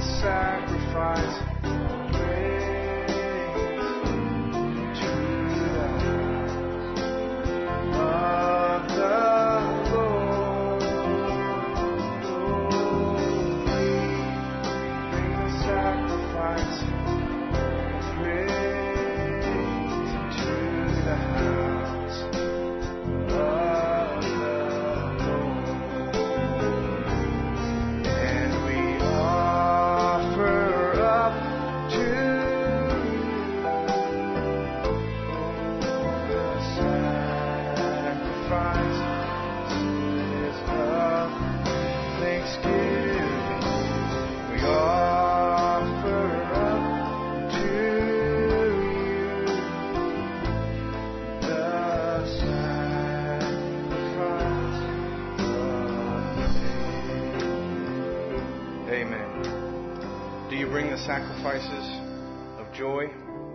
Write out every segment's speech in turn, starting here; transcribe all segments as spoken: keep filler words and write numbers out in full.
Sacrifices of joy.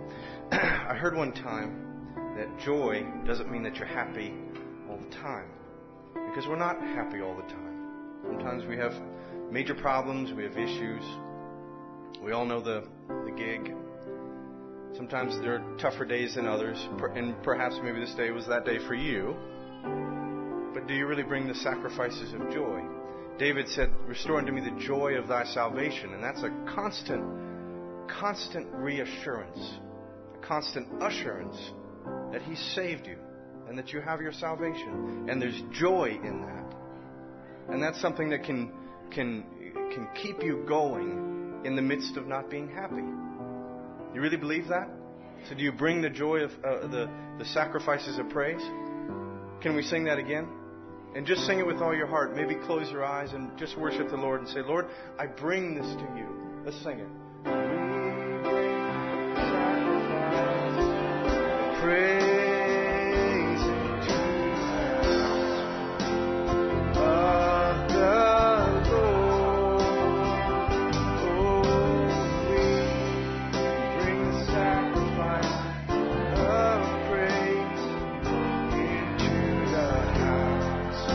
I heard one time that joy doesn't mean that you're happy all the time, because we're not happy all the time. Sometimes we have major problems, we have issues. We all know the, the gig. Sometimes there are tougher days than others, and perhaps maybe this day was that day for you. But do you really bring the sacrifices of joy? David said, "Restore unto me the joy of thy salvation." And that's a constant, constant reassurance, a constant assurance that He saved you and that you have your salvation. And there's joy in that. And that's something that can can can keep you going in the midst of not being happy. You really believe that? So do you bring the joy of uh, the, the sacrifices of praise? Can we sing that again? And just sing it with all your heart. Maybe close your eyes and just worship the Lord and say, "Lord, I bring this to you." Let's sing it. We bring sacrifice, praise into the house of the Lord. Oh, we bring the sacrifice of praise into the house.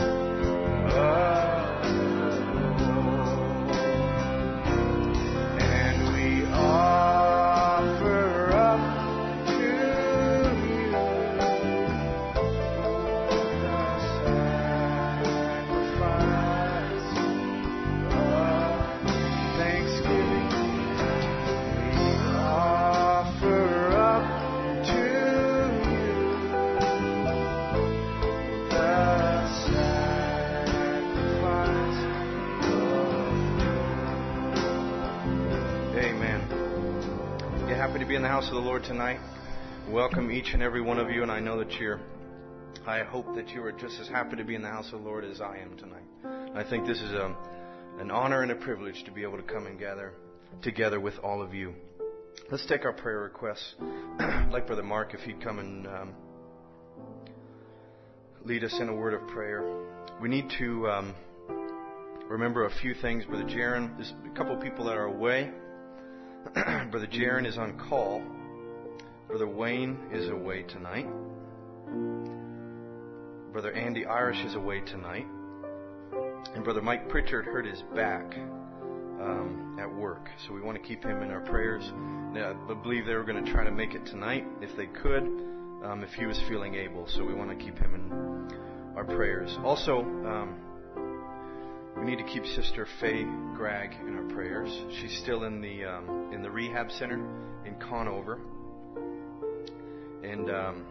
And we offer up to you the sacrifice of thanksgiving. We offer up to you the sacrifice. Amen. You happy to be in the house of the Lord tonight? Welcome each and every one of you, and I know that you're, I hope that you are just as happy to be in the house of the Lord as I am tonight. I think this is a, an honor and a privilege to be able to come and gather together with all of you. Let's take our prayer requests. I'd like Brother Mark, if he'd come and um, lead us in a word of prayer. We need to um, remember a few things. Brother Jaron, there's a couple of people that are away. Brother Jaron is on call. Brother Wayne is away tonight. Brother Andy Irish is away tonight. And Brother Mike Pritchard hurt his back um, at work. So we want to keep him in our prayers. Now, I believe they were going to try to make it tonight if they could, um, if he was feeling able. So we want to keep him in our prayers. Also, um, we need to keep Sister Faye Gregg in our prayers. She's still in the um, in the rehab center in Conover, and um,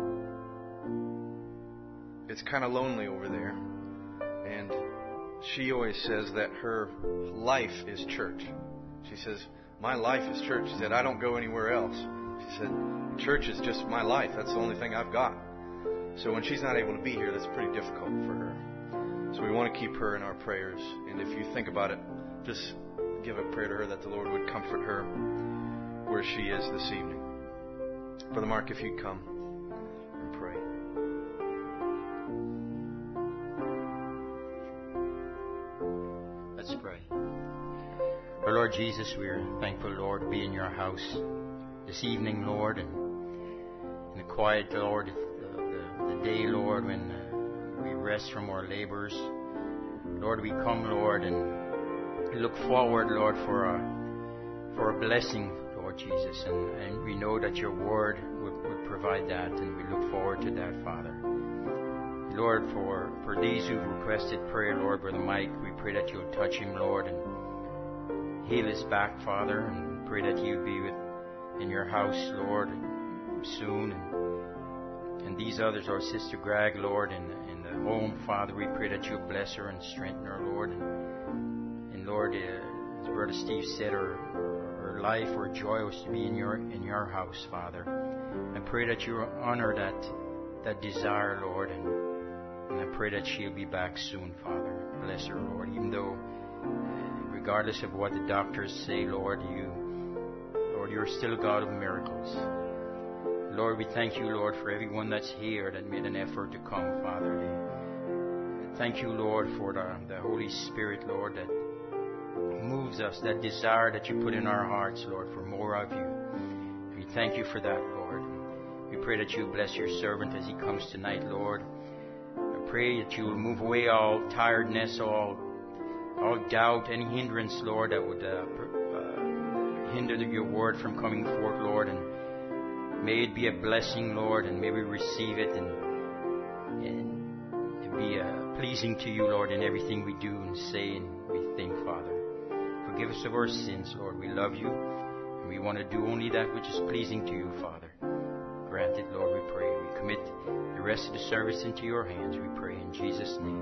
it's kind of lonely over there. And she always says that her life is church. She says, "My life is church." She said, "I don't go anywhere else." She said, "Church is just my life. That's the only thing I've got." So when she's not able to be here, that's pretty difficult for her. So we want to keep her in our prayers. And if you think about it, just give a prayer to her that the Lord would comfort her where she is this evening. Brother Mark, if you'd come and pray. Let's pray. Our Lord Jesus, we are thankful, Lord, to be in your house this evening, Lord, and in the quiet, Lord, the, the, the day, Lord, when uh, we rest from our labors. Lord, we come, Lord, and we look forward, Lord, for a, for a blessing, Lord Jesus. And, and we know that your word would, would provide that, and we look forward to that, Father. Lord, for, for these who've requested prayer, Lord, Brother Mike, we pray that you'll touch him, Lord, and heal his back, Father, and pray that you'll be with, in your house, Lord, soon. And, and these others, our Sister Greg, Lord, in, in the home, Father, we pray that you'll bless her and strengthen her, Lord. And, and Lord, uh, as Brother Steve said, her, her life, her joy was to be in your in your house, Father. I pray that you honor that that desire, Lord, and, and I pray that she'll be back soon, Father. Bless her, Lord, even though, regardless of what the doctors say, Lord, you, Lord, you're still a God of miracles. Lord, we thank you, Lord, for everyone that's here that made an effort to come, Father. Thank you, Lord, for the, the Holy Spirit, Lord, that moves us, that desire that you put in our hearts, Lord, for more of you. We thank you for that, Lord. We pray that you bless your servant as he comes tonight, Lord. I pray that you will move away all tiredness, all all doubt, any hindrance, Lord, that would uh, uh, hinder your word from coming forth, Lord. And may it be a blessing, Lord, and may we receive it and, and, and be uh, pleasing to you, Lord, in everything we do and say and we think, Father. Forgive us of our sins, Lord. We love you, and we want to do only that which is pleasing to you, Father. Grant it, Lord, we pray. We commit the rest of the service into your hands, we pray in Jesus' name.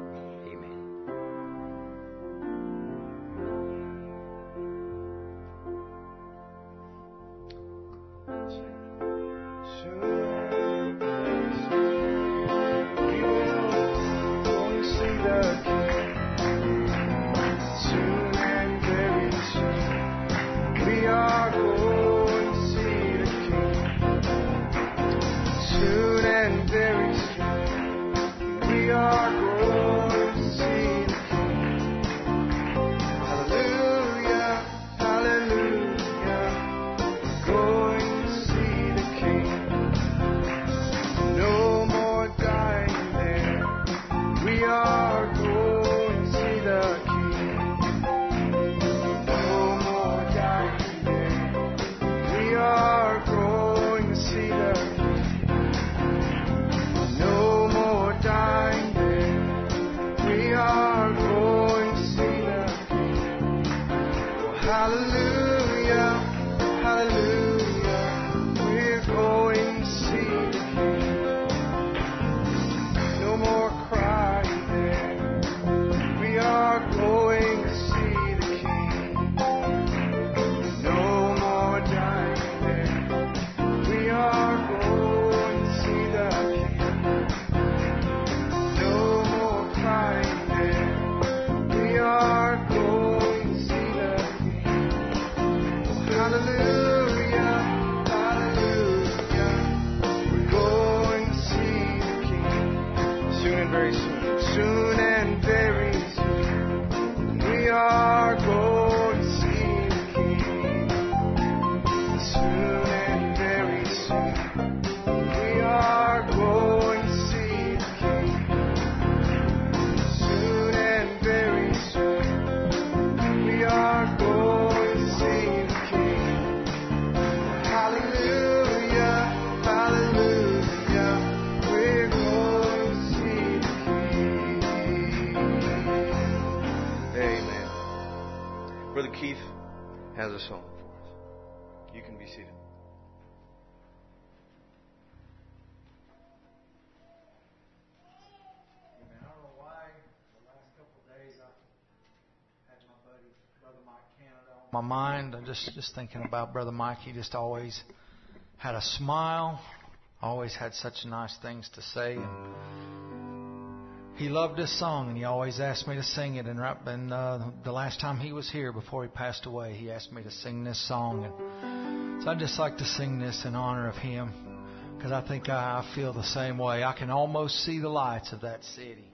Has a song for us. You can be seated. I don't know why the last couple of days I had my buddy Brother Mike Canada on my mind. I'm just just thinking about Brother Mike. He just always had a smile, always had such nice things to say. And he loved this song, and he always asked me to sing it. And right, and uh, the last time he was here, before he passed away, he asked me to sing this song. And so I'd just like to sing this in honor of him, because I think I, I feel the same way. I can almost see the lights of that city.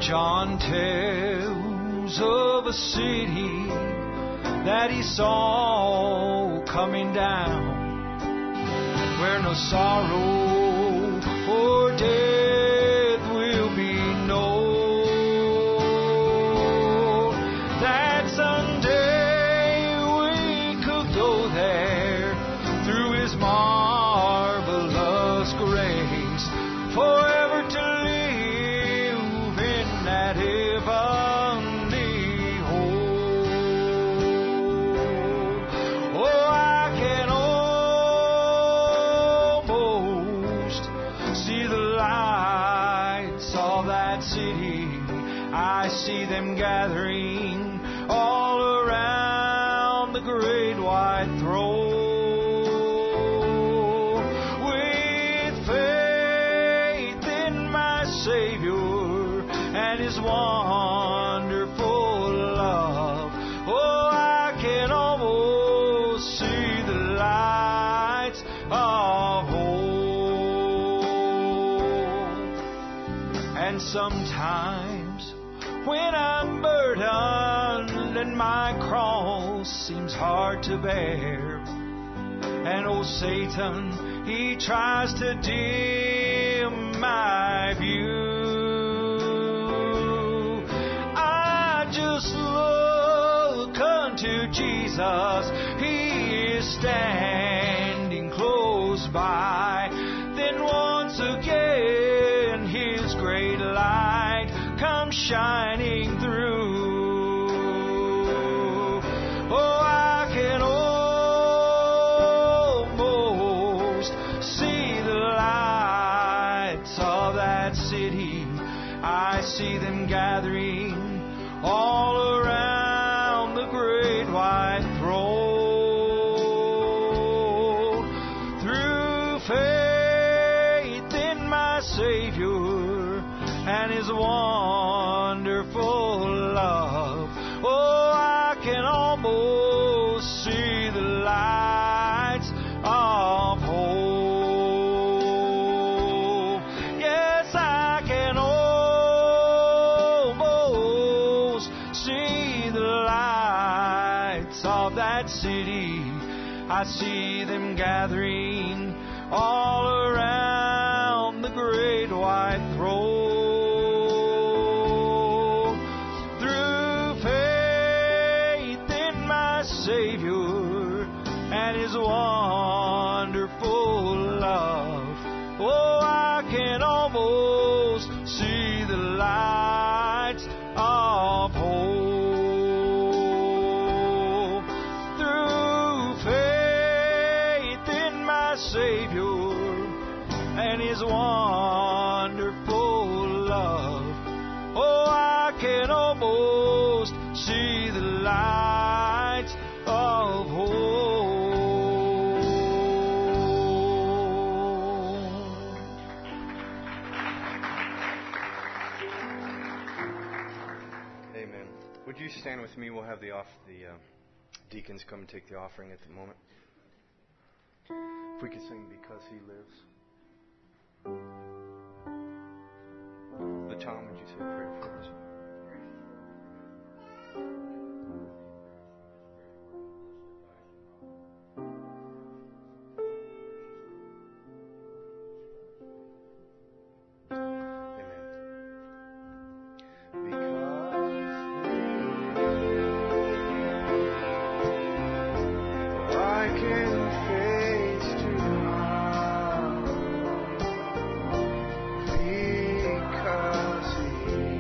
John tells of a city that he saw coming down, where no sorrow or death will be known. That someday we could go there through His marvelous grace, forever to live in that heavenly home. Oh, I can almost see the lights of that city. I see them gathering all around the great white throne. And His wonderful love. Oh, I can almost see the lights of hope. And sometimes when I'm burdened and my cross seems hard to bear, and old Satan, he tries to dim my view, just look unto Jesus. He is standing close by. Then once again His great light comes shining through. Oh, I can almost see the lights of that city. I see them gathering all around the great white throne. Through faith in my Savior and His wonderful love, oh, I can almost see the lights of hope. Yes, I can almost see the lights of that city. I see them gathering all around the great white throne. Through faith in my Savior and His wonderful love, oh, I can almost see the lights of hope. Through faith in my Savior and His wonderful love, oh, I can almost see the lights of hope. Amen. Would you stand with me? We'll have the off the uh, deacons come and take the offering at the moment. If we could sing "Because He Lives." The Tom, would you say a prayer for us? Because He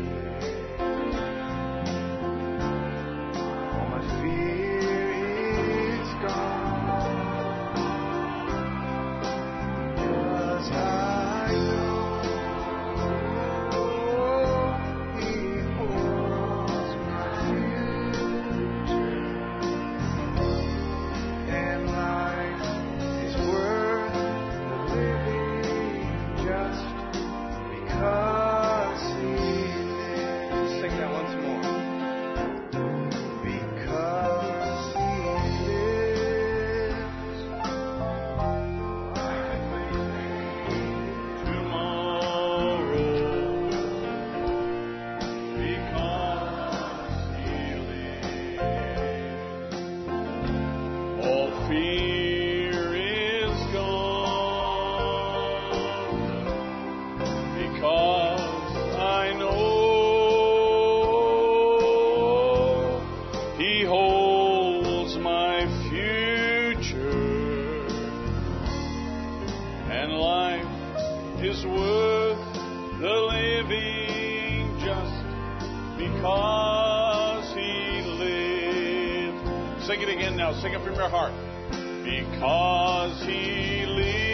because He lives. Sing it again now. Sing it from your heart. Because He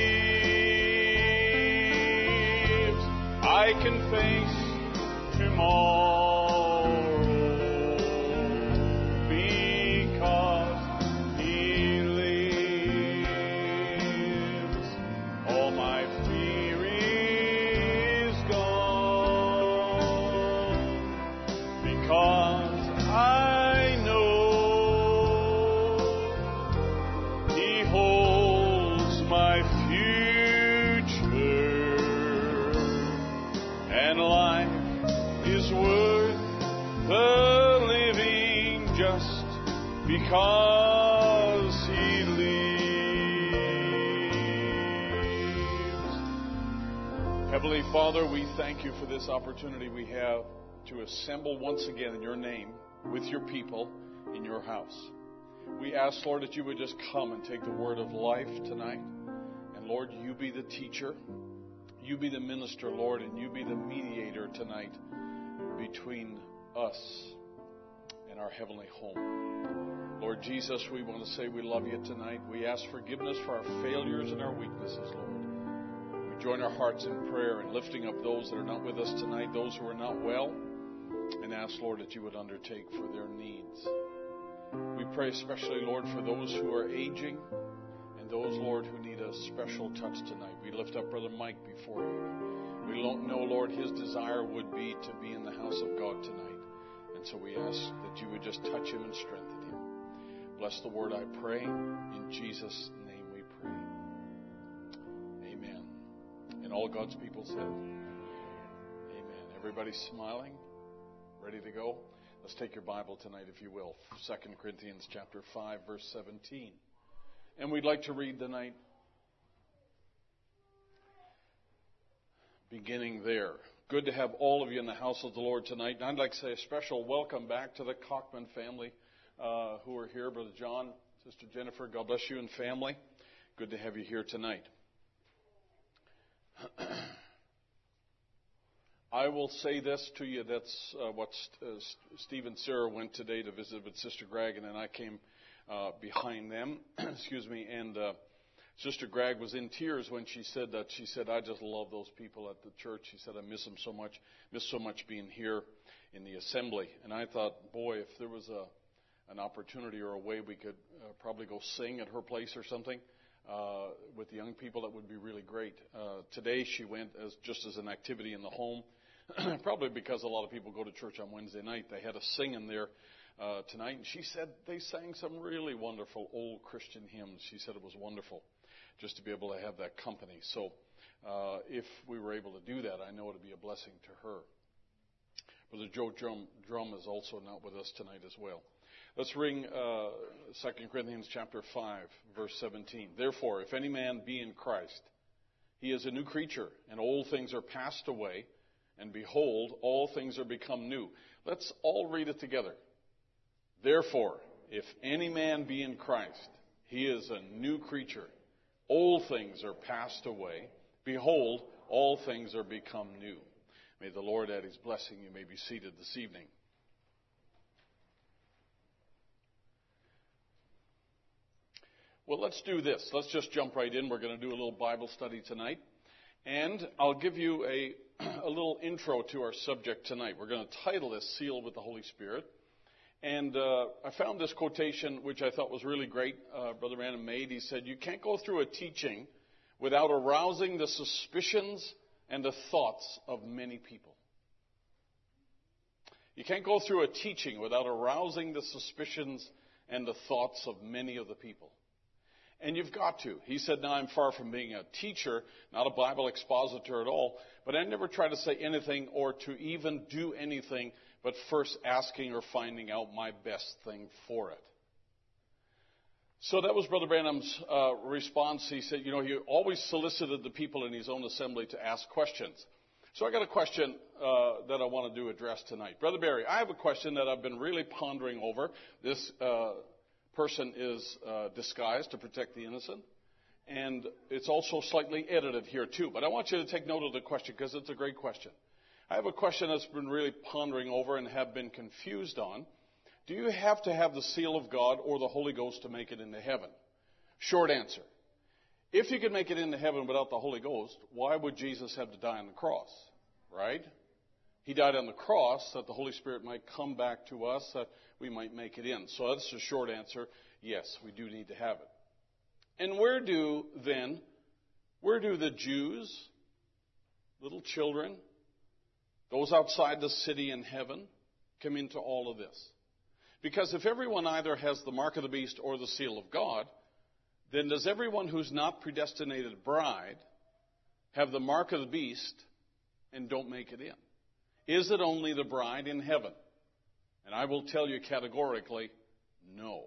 lives, I can face tomorrow. Because He lives, all my fear is gone. Because I know He holds my future, and life is worth the living just because He lives. Heavenly Father, we thank You for this opportunity we have to assemble once again in Your name with Your people in Your house. We ask, Lord, that You would just come and take the word of life tonight. And Lord, You be the teacher. You be the minister, Lord, and You be the mediator tonight between us and our heavenly home. Lord Jesus, we want to say we love You tonight. We ask forgiveness for our failures and our weaknesses, Lord. We join our hearts in prayer and lifting up those that are not with us tonight, those who are not well, and ask, Lord, that You would undertake for their needs. We pray especially, Lord, for those who are aging and those, Lord, who need a special touch tonight. We lift up Brother Mike before You. We know, Lord, his desire would be to be in the house of God tonight. And so we ask that You would just touch him and strengthen him. Bless the word, I pray. In Jesus' name we pray. Amen. And all God's people said, amen. Everybody smiling? Ready to go? Let's take your Bible tonight, if you will. Second Corinthians chapter five, verse seventeen. And we'd like to read tonight, beginning there. Good to have all of you in the house of the Lord tonight. And I'd like to say a special welcome back to the Cockman family uh, who are here. Brother John, Sister Jennifer, God bless you and family. Good to have you here tonight. I will say this to you. That's uh, what St- uh, Steve and Sarah went today to visit with Sister Greg, and then I came uh, behind them. Excuse me. And uh, Sister Greg was in tears when she said that. She said, "I just love those people at the church." She said, "I miss them so much. Miss so much being here in the assembly." And I thought, boy, if there was a an opportunity or a way we could uh, probably go sing at her place or something uh, with the young people, that would be really great. Uh, today she went as just as an activity in the home. Probably because a lot of people go to church on Wednesday night. They had a singing there uh, tonight. And she said they sang some really wonderful old Christian hymns. She said it was wonderful just to be able to have that company. So uh, if we were able to do that, I know it would be a blessing to her. Brother Joe Drum, Drum is also not with us tonight as well. Let's ring uh, Second Corinthians chapter five, verse seventeen. Therefore, if any man be in Christ, he is a new creature, and old things are passed away. And behold, all things are become new. Let's all read it together. Therefore, if any man be in Christ, he is a new creature. Old things are passed away. Behold, all things are become new. May the Lord add His blessing. You may be seated this evening. Well, let's do this. Let's just jump right in. We're going to do a little Bible study tonight. And I'll give you a, a little intro to our subject tonight. We're going to title this Sealed with the Holy Spirit. And uh, I found this quotation, which I thought was really great, uh, Brother Random made. He said, "You can't go through a teaching without arousing the suspicions and the thoughts of many people." You can't go through a teaching without arousing the suspicions and the thoughts of many of the people. And you've got to. He said, "Now I'm far from being a teacher, not a Bible expositor at all, but I never try to say anything or to even do anything but first asking or finding out my best thing for it." So that was Brother Branham's uh, response. He said, you know, he always solicited the people in his own assembly to ask questions. So I got a question uh, that I want to do address tonight. Brother Barry, I have a question that I've been really pondering over. This uh person is uh, disguised to protect the innocent, and it's also slightly edited here too. But I want you to take note of the question because it's a great question. I have a question that's been really pondering over and have been confused on. Do you have to have the seal of God or the Holy Ghost to make it into heaven? Short answer. If you could make it into heaven without the Holy Ghost, why would Jesus have to die on the cross? Right? He died on the cross that the Holy Spirit might come back to us, that we might make it in. So that's the short answer. Yes, we do need to have it. And where do, then, where do the Jews, little children, those outside the city in heaven, come into all of this? Because if everyone either has the mark of the beast or the seal of God, then does everyone who's not predestinated bride have the mark of the beast and don't make it in? Is it only the bride in heaven? And I will tell you categorically, no.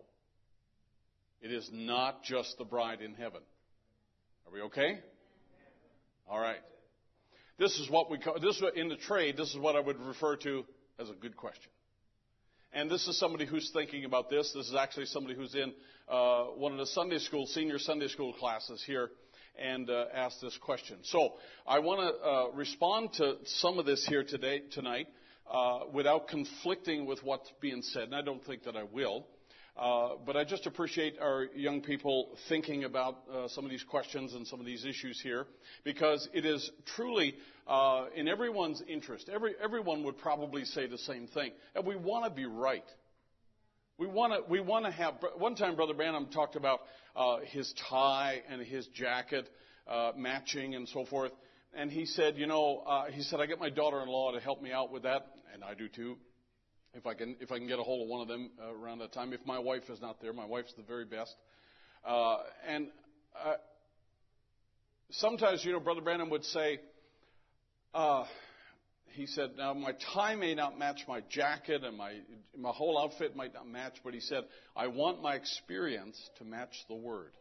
It is not just the bride in heaven. Are we okay? All right. This is what we call, this is in the trade, this is what I would refer to as a good question. And this is somebody who's thinking about this. This is actually somebody who's in uh, one of the Sunday school, senior Sunday school classes here and uh, asked this question. So I want to uh, respond to some of this here today, tonight uh, without conflicting with what's being said. And I don't think that I will. Uh, but I just appreciate our young people thinking about uh, some of these questions and some of these issues here, because it is truly uh, in everyone's interest. Every, everyone would probably say the same thing. And we want to be right. We want to we want to have. One time, Brother Branham talked about uh, his tie and his jacket uh, matching and so forth. And he said, you know, uh, he said, I get my daughter-in-law to help me out with that, and I do too. If I can, if I can get a hold of one of them uh, around that time. If my wife is not there, my wife's the very best. Uh, and uh, sometimes, you know, Brother Branham would say, uh, he said, now my tie may not match my jacket and my my whole outfit might not match, but he said, I want my experience to match the Word.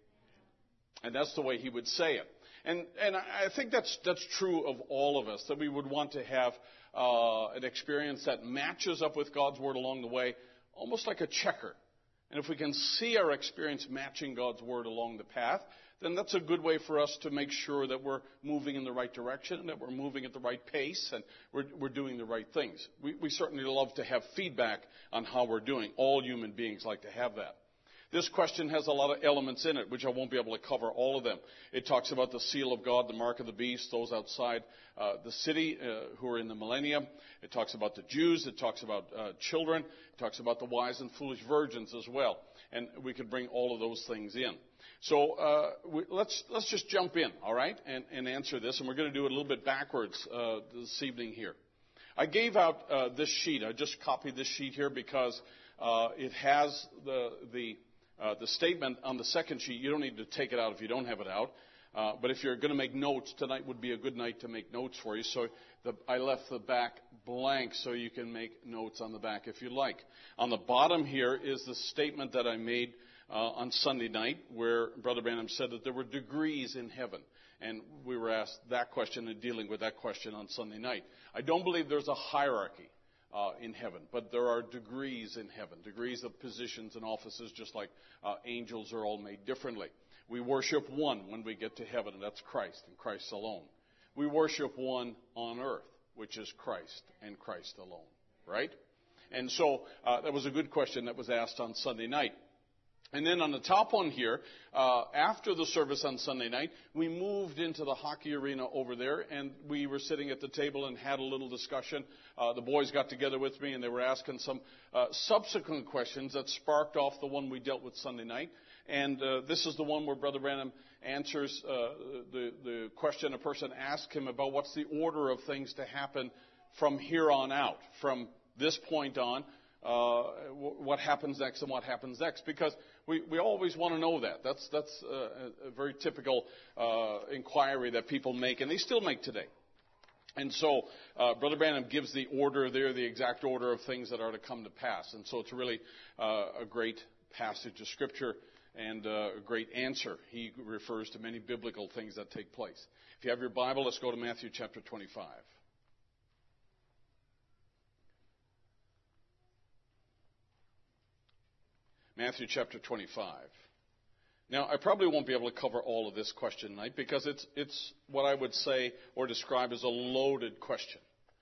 And that's the way he would say it. And and I think that's that's true of all of us, that we would want to have uh, an experience that matches up with God's Word along the way, almost like a checker. And if we can see our experience matching God's Word along the path, then that's a good way for us to make sure that we're moving in the right direction, that we're moving at the right pace, and we're, we're doing the right things. We, we certainly love to have feedback on how we're doing. All human beings like to have that. This question has a lot of elements in it, which I won't be able to cover all of them. It talks about the seal of God, the mark of the beast, those outside uh, the city uh, who are in the millennium. It talks about the Jews. It talks about uh, children. It talks about the wise and foolish virgins as well. And we could bring all of those things in. So uh, we, let's let's just jump in, all right, and, and answer this. And we're going to do it a little bit backwards uh, this evening here. I gave out uh, this sheet. I just copied this sheet here because uh, it has the the Uh, the statement on the second sheet. You don't need to take it out if you don't have it out. Uh, but if you're going to make notes, tonight would be a good night to make notes for you. So the, I left the back blank so you can make notes on the back if you like. On the bottom here is the statement that I made uh, on Sunday night, where Brother Branham said that there were degrees in heaven. And we were asked that question and dealing with that question on Sunday night. I don't believe there's a hierarchy Uh, in heaven. But there are degrees in heaven, degrees of positions and offices, just like uh, angels are all made differently. We worship one when we get to heaven, and that's Christ and Christ alone. We worship one on earth, which is Christ and Christ alone, right? And so uh, that was a good question that was asked on Sunday night. And then on the top one here, uh, after the service on Sunday night, we moved into the hockey arena over there, and we were sitting at the table and had a little discussion. Uh, the boys got together with me, and they were asking some uh, subsequent questions that sparked off the one we dealt with Sunday night. And uh, this is the one where Brother Branham answers uh, the, the question a person asked him about what's the order of things to happen from here on out, from this point on. Uh, what happens next and what happens next, because we, we always want to know that. That's that's uh, a very typical uh, inquiry that people make, and they still make today. And so uh, Brother Branham gives the order there, the exact order of things that are to come to pass. And so it's really uh, a great passage of Scripture and uh, a great answer. He refers to many biblical things that take place. If you have your Bible, let's go to Matthew chapter twenty-five. Matthew chapter twenty-five. Now, I probably won't be able to cover all of this question tonight because it's it's what I would say or describe as a loaded question.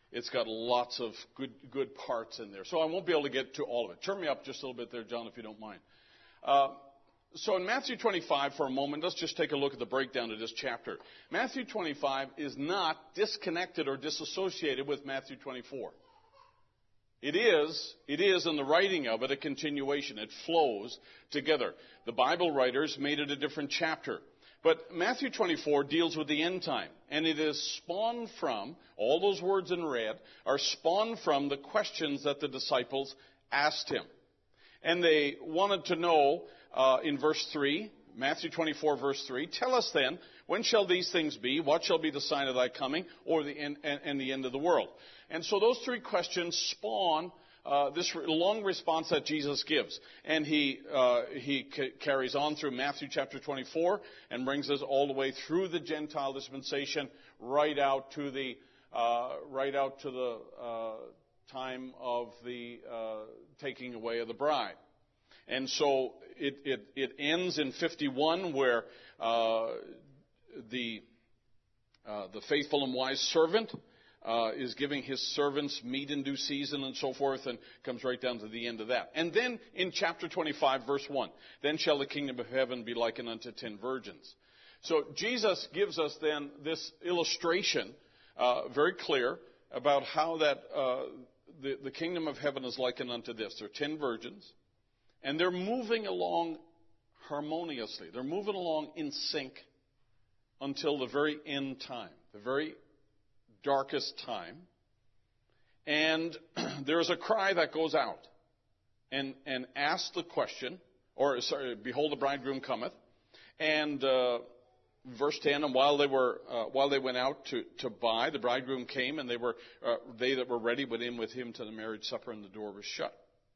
It's got lots of good good parts in there. So I won't be able to get to all of it. Turn me up just a little bit there, John, if you don't mind. Uh, so in Matthew twenty-five, for a moment, let's just take a look at the breakdown of this chapter. Matthew twenty-five is not disconnected or disassociated with Matthew twenty-four. It is, it is in the writing of it a continuation. It flows together. The Bible writers made it a different chapter. But Matthew twenty-four deals with the end time. And it is spawned from, all those words in red, are spawned from the questions that the disciples asked him. And they wanted to know, uh, in verse three, Matthew twenty-four, verse three, tell us then, when shall these things be? What shall be the sign of thy coming, or the end, and, and the end of the world? And so those three questions spawn uh, this long response that Jesus gives. And he uh, he c- carries on through Matthew chapter twenty-four and brings us all the way through the Gentile dispensation, right out to the uh, right out to the uh, time of the uh, taking away of the bride. And so it it, it ends in fifty-one, where uh, the uh, the faithful and wise servant Uh, is giving his servants meat in due season and so forth, and comes right down to the end of that. And then in chapter twenty-five, verse one, then shall the kingdom of heaven be likened unto ten virgins. So Jesus gives us then this illustration, uh, very clear, about how that uh, the, the kingdom of heaven is likened unto this. There are ten virgins, and they're moving along harmoniously. They're moving along in sync until the very end time, the very darkest time, and there's a cry that goes out and and asks the question, or sorry, behold, the bridegroom cometh, and uh, verse ten, and while they were uh, while they went out to to buy, the bridegroom came, and they were uh, they that were ready went in with him to the marriage supper, and the door was shut.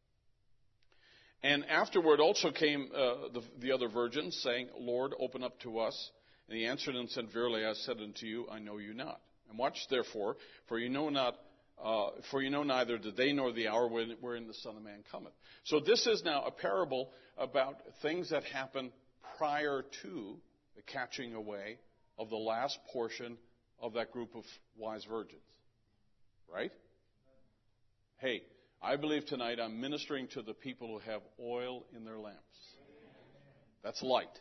And afterward also came uh, the, the other virgins, saying, Lord, open up to us. And he answered and said, Verily I said unto you, I know you not. And watch therefore, for you know not, uh, for you know neither the day nor the hour when, wherein the Son of Man cometh. So this is now a parable about things that happen prior to the catching away of the last portion of that group of wise virgins. Right? Hey, I believe tonight I'm ministering to the people who have oil in their lamps. That's light.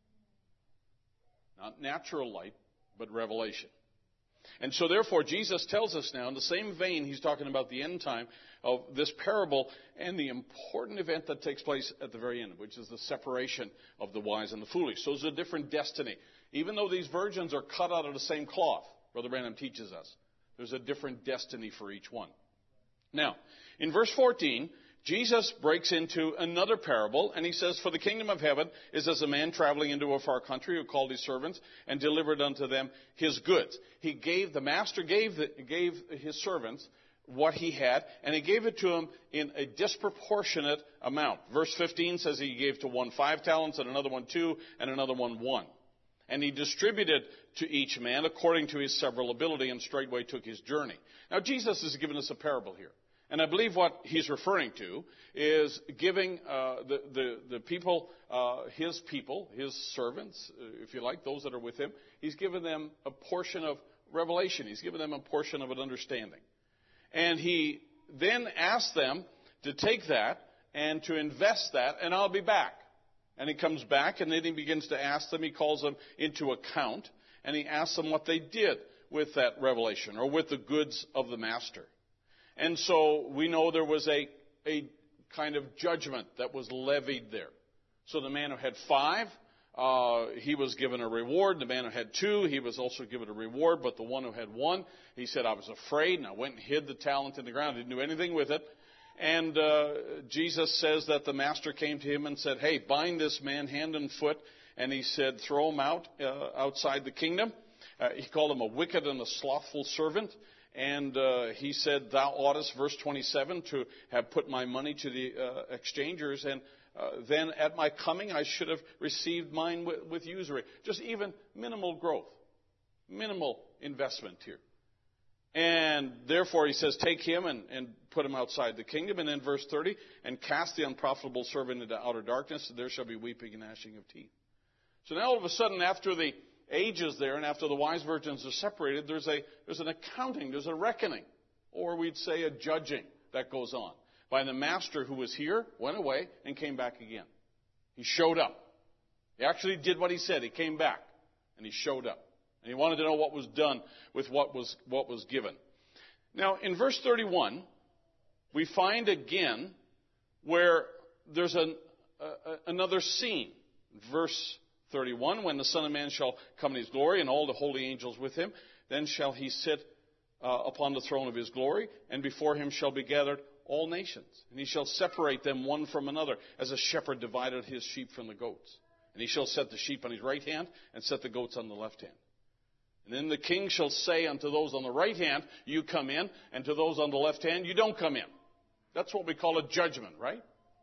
Not natural light, but revelation. And so therefore, Jesus tells us now, in the same vein, he's talking about the end time of this parable and the important event that takes place at the very end, which is the separation of the wise and the foolish. So there's a different destiny. Even though these virgins are cut out of the same cloth, Brother Branham teaches us, there's a different destiny for each one. Now, in verse fourteen, Jesus breaks into another parable, and he says, For the kingdom of heaven is as a man traveling into a far country who called his servants and delivered unto them his goods. He gave, the master gave, the, gave his servants what he had, and he gave it to them in a disproportionate amount. Verse fifteen says he gave to one five talents, and another one two, and another one one. And he distributed to each man according to his several ability, and straightway took his journey. Now, Jesus has given us a parable here. And I believe what he's referring to is giving uh, the, the, the people, uh, his people, his servants, if you like, those that are with him, he's given them a portion of revelation. He's given them a portion of an understanding. And he then asks them to take that and to invest that, and I'll be back. And he comes back, and then he begins to ask them. He calls them into account, and he asks them what they did with that revelation or with the goods of the master. And so we know there was a, a kind of judgment that was levied there. So the man who had five, uh, he was given a reward. The man who had two, he was also given a reward. But the one who had one, he said, I was afraid, and I went and hid the talent in the ground. Didn't do anything with it. And uh, Jesus says that the master came to him and said, hey, bind this man hand and foot. And he said, throw him out uh, outside the kingdom. Uh, he called him a wicked and a slothful servant. And uh, he said, thou oughtest, verse twenty-seven, to have put my money to the uh, exchangers, and uh, then at my coming I should have received mine with, with usury. Just even minimal growth, minimal investment here. And therefore he says, take him and, and put him outside the kingdom. And then verse thirty, and cast the unprofitable servant into outer darkness, and there shall be weeping and gnashing of teeth. So now all of a sudden, after the ages there, and after the wise virgins are separated, there's a there's an accounting, there's a reckoning. or we'd say a judging that goes on by the master who was here, went away, and came back again. He showed up. He actually did what he said. He came back, and he showed up. And he wanted to know what was done with what was, what was given. Now, in verse thirty-one, we find again where there's an, uh, another scene. Verse thirty-one, when the Son of Man shall come in his glory, and all the holy angels with him, then shall he sit uh, upon the throne of his glory, and before him shall be gathered all nations. And he shall separate them one from another, as a shepherd divided his sheep from the goats. And he shall set the sheep on his right hand, and set the goats on the left hand. And then the king shall say unto those on the right hand, you come in, and to those on the left hand, you don't come in. That's what we call a judgment, right?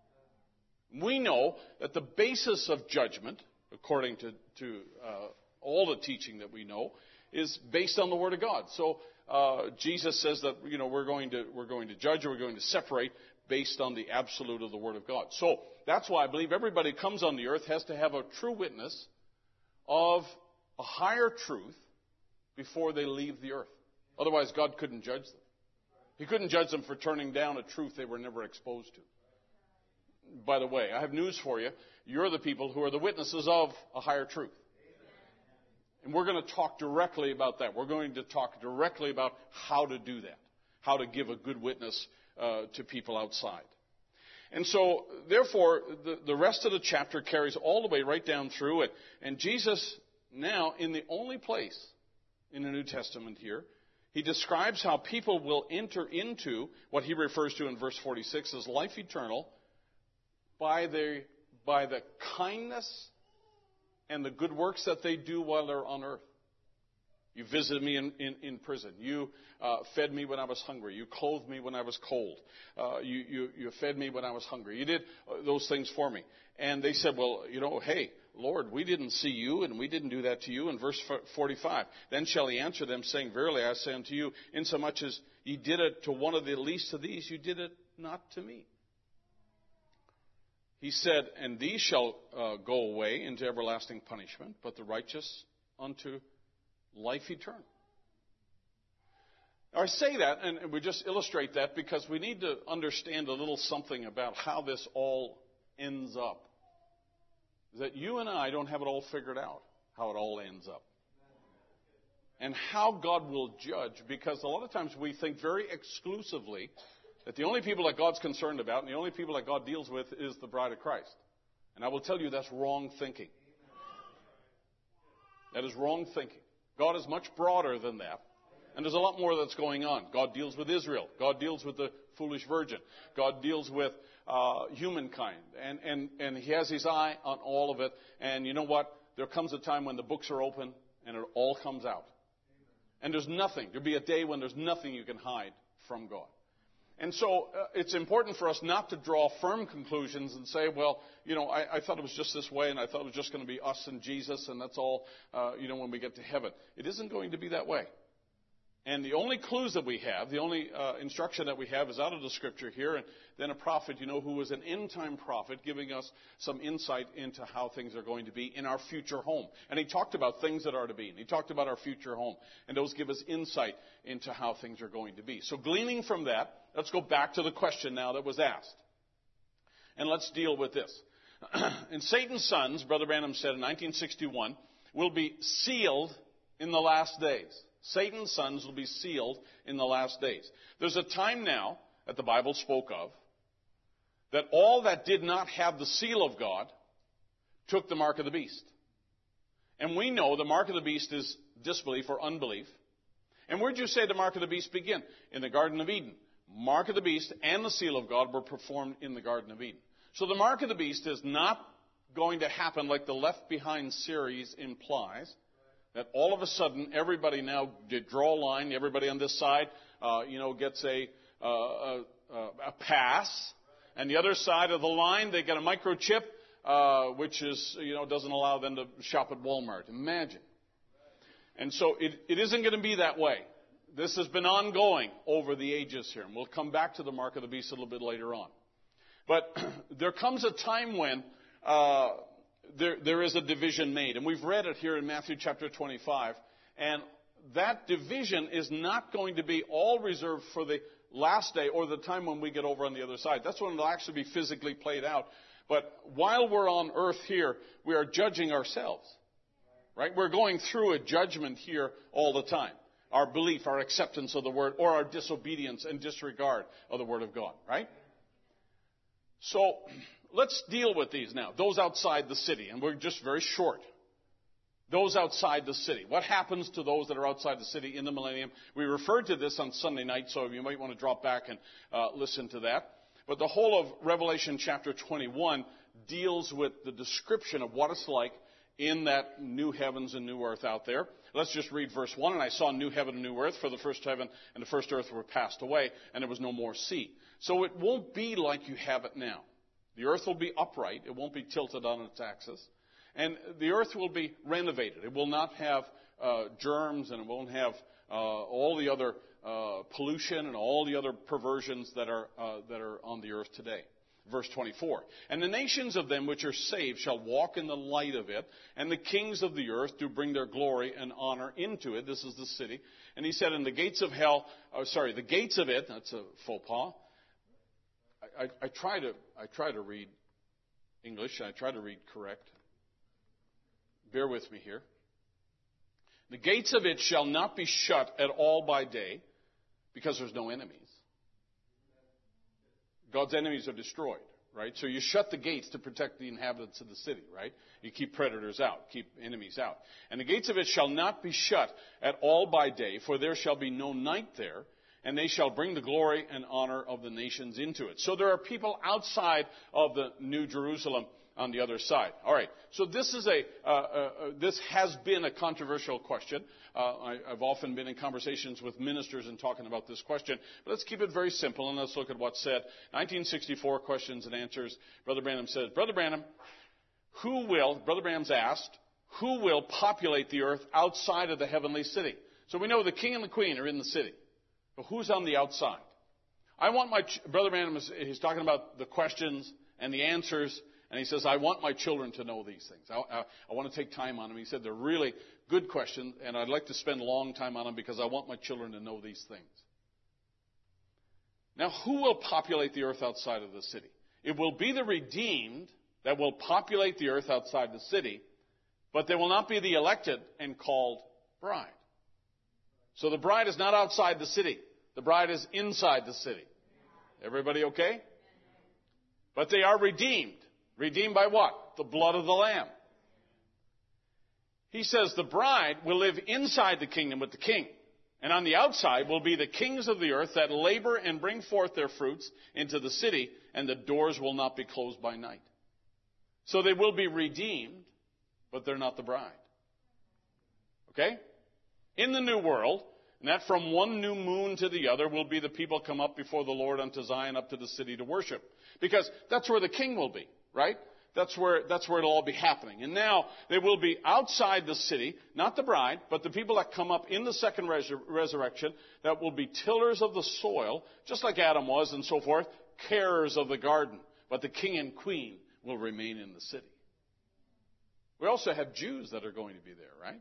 We know that the basis of judgment, according to, to uh, all the teaching that we know, is based on the Word of God. So uh, Jesus says that you know we're going to we're going to judge, or we're going to separate based on the absolute of the Word of God. So that's why I believe everybody who comes on the earth has to have a true witness of a higher truth before they leave the earth. Otherwise, God couldn't judge them. He couldn't judge them for turning down a truth they were never exposed to. By the way, I have news for you. You're the people who are the witnesses of a higher truth. And we're going to talk directly about that. We're going to talk directly about how to do that, how to give a good witness uh, to people outside. And so, therefore, the, the rest of the chapter carries all the way right down through it. And Jesus, now, in the only place in the New Testament here, he describes how people will enter into what he refers to in verse forty-six as life eternal by the, by the kindness and the good works that they do while they're on earth. You visited me in, in, in prison. You uh, fed me when I was hungry. You clothed me when I was cold. Uh, you, you, you fed me when I was hungry. You did those things for me. And they said, well, you know, hey, Lord, we didn't see you and we didn't do that to you. In verse forty-five, then shall he answer them, saying, verily I say unto you, insomuch as ye did it to one of the least of these, you did it not to me. He said, and these shall uh, go away into everlasting punishment, but the righteous unto life eternal. Now, I say that, and we just illustrate that because we need to understand a little something about how this all ends up. That you and I don't have it all figured out, how it all ends up. And how God will judge, because a lot of times we think very exclusively that the only people that God's concerned about and the only people that God deals with is the bride of Christ. And I will tell you that's wrong thinking. That is wrong thinking. God is much broader than that. And there's a lot more that's going on. God deals with Israel. God deals with the foolish virgin. God deals with uh, humankind. And, and, and he has his eye on all of it. And you know what? There comes a time when the books are open and it all comes out. And there's nothing. There'll be a day when there's nothing you can hide from God. And so uh, it's important for us not to draw firm conclusions and say, well, you know, I, I thought it was just this way, and I thought it was just going to be us and Jesus, and that's all, uh, you know, when we get to heaven. It isn't going to be that way. And the only clues that we have, the only uh, instruction that we have is out of the Scripture here, and then a prophet, you know, who was an end-time prophet, giving us some insight into how things are going to be in our future home. And he talked about things that are to be, and he talked about our future home. And those give us insight into how things are going to be. So gleaning from that, let's go back to the question now that was asked. And let's deal with this. And Satan's sons, Brother Branham said in nineteen sixty-one, will be sealed in the last days. Satan's sons will be sealed in the last days. There's a time now that the Bible spoke of that all that did not have the seal of God took the mark of the beast. And we know the mark of the beast is disbelief or unbelief. And where did you say the mark of the beast begin? In the Garden of Eden. Mark of the beast and the seal of God were performed in the Garden of Eden. So the mark of the beast is not going to happen like the Left Behind series implies, that all of a sudden everybody now draw a line, everybody on this side, uh, you know, gets a, uh, a, a pass, and the other side of the line they get a microchip, uh, which is, you know, doesn't allow them to shop at Walmart. Imagine. And so it, it isn't going to be that way. This has been ongoing over the ages here, and we'll come back to the mark of the beast a little bit later on. But there comes a time when uh, there, there is a division made, and we've read it here in Matthew chapter twenty-five, and that division is not going to be all reserved for the last day or the time when we get over on the other side. That's when it'll actually be physically played out. But while we're on earth here, we are judging ourselves. Right? We're going through a judgment here all the time. Our belief, our acceptance of the Word, or our disobedience and disregard of the Word of God. Right? So, let's deal with these now. Those outside the city. And we're just very short. Those outside the city. What happens to those that are outside the city in the millennium? We referred to this on Sunday night, so you might want to drop back and uh, listen to that. But the whole of Revelation chapter twenty-one deals with the description of what it's like in that new heavens and new earth out there. Let's just read verse one. And I saw a new heaven and new earth, for the first heaven and the first earth were passed away, and there was no more sea. So it won't be like you have it now. The earth will be upright. It won't be tilted on its axis. And the earth will be renovated. It will not have uh, germs, and it won't have uh, all the other uh, pollution and all the other perversions that are uh, that are on the earth today. Verse twenty-four. And the nations of them which are saved shall walk in the light of it, and the kings of the earth do bring their glory and honor into it. This is the city. And he said, and the gates of hell, oh, sorry, the gates of it, that's a faux pas. I, I, I try to I try to read English, and I try to read correct. Bear with me here. The gates of it shall not be shut at all by day, because there's no enemies. God's enemies are destroyed, right? So you shut the gates to protect the inhabitants of the city, right? You keep predators out, keep enemies out. And the gates of it shall not be shut at all by day, for there shall be no night there, and they shall bring the glory and honor of the nations into it. So there are people outside of the New Jerusalem on the other side. All right. So this is a uh, uh, this has been a controversial question. Uh, I, I've often been in conversations with ministers and talking about this question. But let's keep it very simple, and let's look at what's said. nineteen sixty-four, questions and answers. Brother Branham says, Brother Branham, who will, Brother Branham's asked, who will populate the earth outside of the heavenly city? So we know the king and the queen are in the city. But who's on the outside? I want my, ch- Brother Branham is he's talking about the questions and the answers. And he says, I want my children to know these things. I, I, I want to take time on them. He said, they're really good questions, and I'd like to spend a long time on them because I want my children to know these things. Now, who will populate the earth outside of the city? It will be the redeemed that will populate the earth outside the city, but they will not be the elected and called bride. So the bride is not outside the city. The bride is inside the city. Everybody okay? But they are redeemed. Redeemed by what? The blood of the Lamb. He says the bride will live inside the kingdom with the king. And on the outside will be the kings of the earth that labor and bring forth their fruits into the city, and the doors will not be closed by night. So they will be redeemed, but they're not the bride. Okay? In the new world, and that from one new moon to the other will be the people come up before the Lord unto Zion, up to the city to worship. Because that's where the king will be. Right? That's where, that's where it'll all be happening. And now they will be outside the city, not the bride, but the people that come up in the second resur- resurrection that will be tillers of the soil, just like Adam was and so forth, carers of the garden. But the king and queen will remain in the city. We also have Jews that are going to be there, right?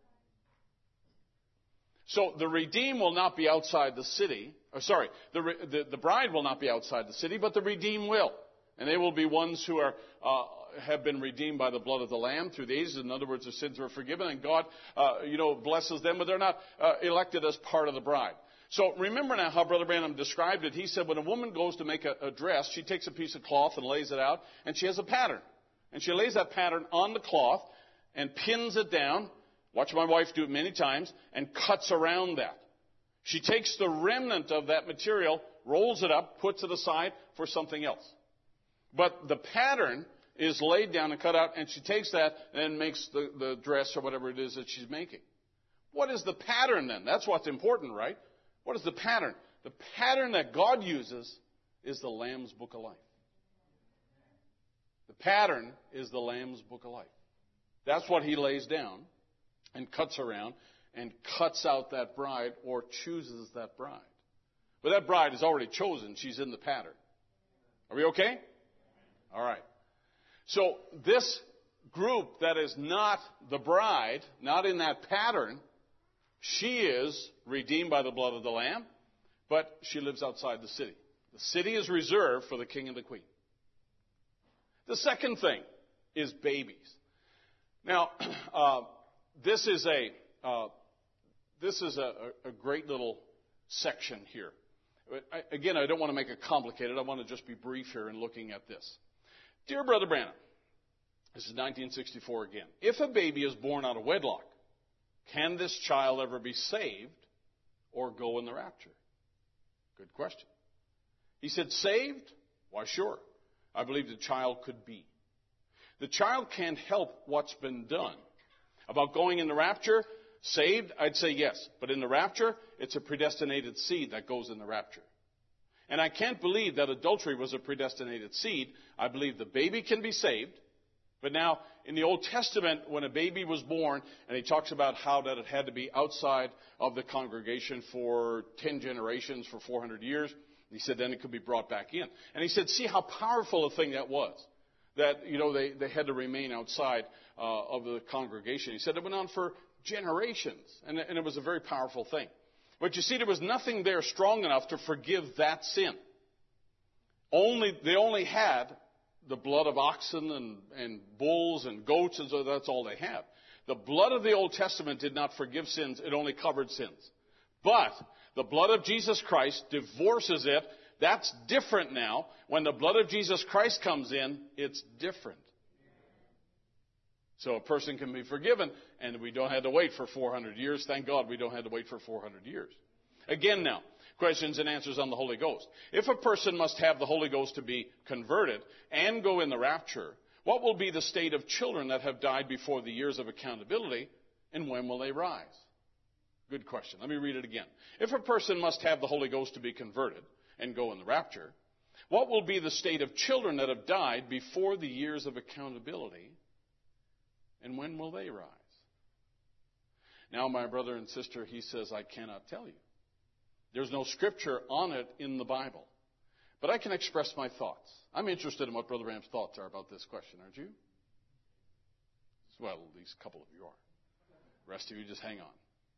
So the redeemed will not be outside the city. Or sorry, the, the, the bride will not be outside the city, but the redeemed will. And they will be ones who are uh, have been redeemed by the blood of the Lamb through the ages. In other words, their sins were forgiven, and God, uh, you know, blesses them, but they're not uh, elected as part of the bride. So remember now how Brother Branham described it. He said when a woman goes to make a, a dress, she takes a piece of cloth and lays it out, and she has a pattern. And she lays that pattern on the cloth and pins it down. Watch my wife do it many times, and cuts around that. She takes the remnant of that material, rolls it up, puts it aside for something else. But the pattern is laid down and cut out, and she takes that and makes the, the dress or whatever it is that she's making. What is the pattern then? That's what's important, right? What is the pattern? The pattern that God uses is the Lamb's Book of Life. The pattern is the Lamb's Book of Life. That's what he lays down and cuts around and cuts out that bride or chooses that bride. But that bride is already chosen. She's in the pattern. Are we okay? All right. So this group that is not the bride, not in that pattern, She is redeemed by the blood of the Lamb, but she lives outside the city. The city is reserved for the king and the queen. The second thing is babies. Now, uh, this is a uh, this is a, a great little section here. I, again, I don't want to make it complicated. I want to just be brief here in looking at this. Dear Brother Branham, this is nineteen sixty-four again. If a baby is born out of wedlock, can this child ever be saved or go in the rapture? Good question. He said, saved? Why, sure. I believe the child could be. The child can't help what's been done. About going in the rapture, saved, I'd say yes. But in the rapture, it's a predestinated seed that goes in the rapture. And I can't believe that adultery was a predestinated seed. I believe the baby can be saved. But now, in the Old Testament, when a baby was born, and he talks about how that it had to be outside of the congregation for ten generations, for four hundred years, he said then it could be brought back in. And he said, see how powerful a thing that was. That, you know, they, they had to remain outside uh, of the congregation. He said it went on for generations, and, and it was a very powerful thing. But you see, there was nothing there strong enough to forgive that sin. Only They only had the blood of oxen and, and bulls and goats, and so that's all they had. The blood of the Old Testament did not forgive sins. It only covered sins. But the blood of Jesus Christ divorces it. That's different now. When the blood of Jesus Christ comes in, it's different. So a person can be forgiven, and we don't have to wait for four hundred years. Thank God we don't have to wait for four hundred years. Again now, questions and answers on the Holy Ghost. If a person must have the Holy Ghost to be converted and go in the rapture, what will be the state of children that have died before the years of accountability, and when will they rise? Good question. Let me read it again. If a person must have the Holy Ghost to be converted and go in the rapture, what will be the state of children that have died before the years of accountability, and when will they rise? Now, my brother and sister, he says, I cannot tell you. There's no scripture on it in the Bible. But I can express my thoughts. I'm interested in what Brother Branham's thoughts are about this question, aren't you? Well, at least a couple of you are. The rest of you just hang on.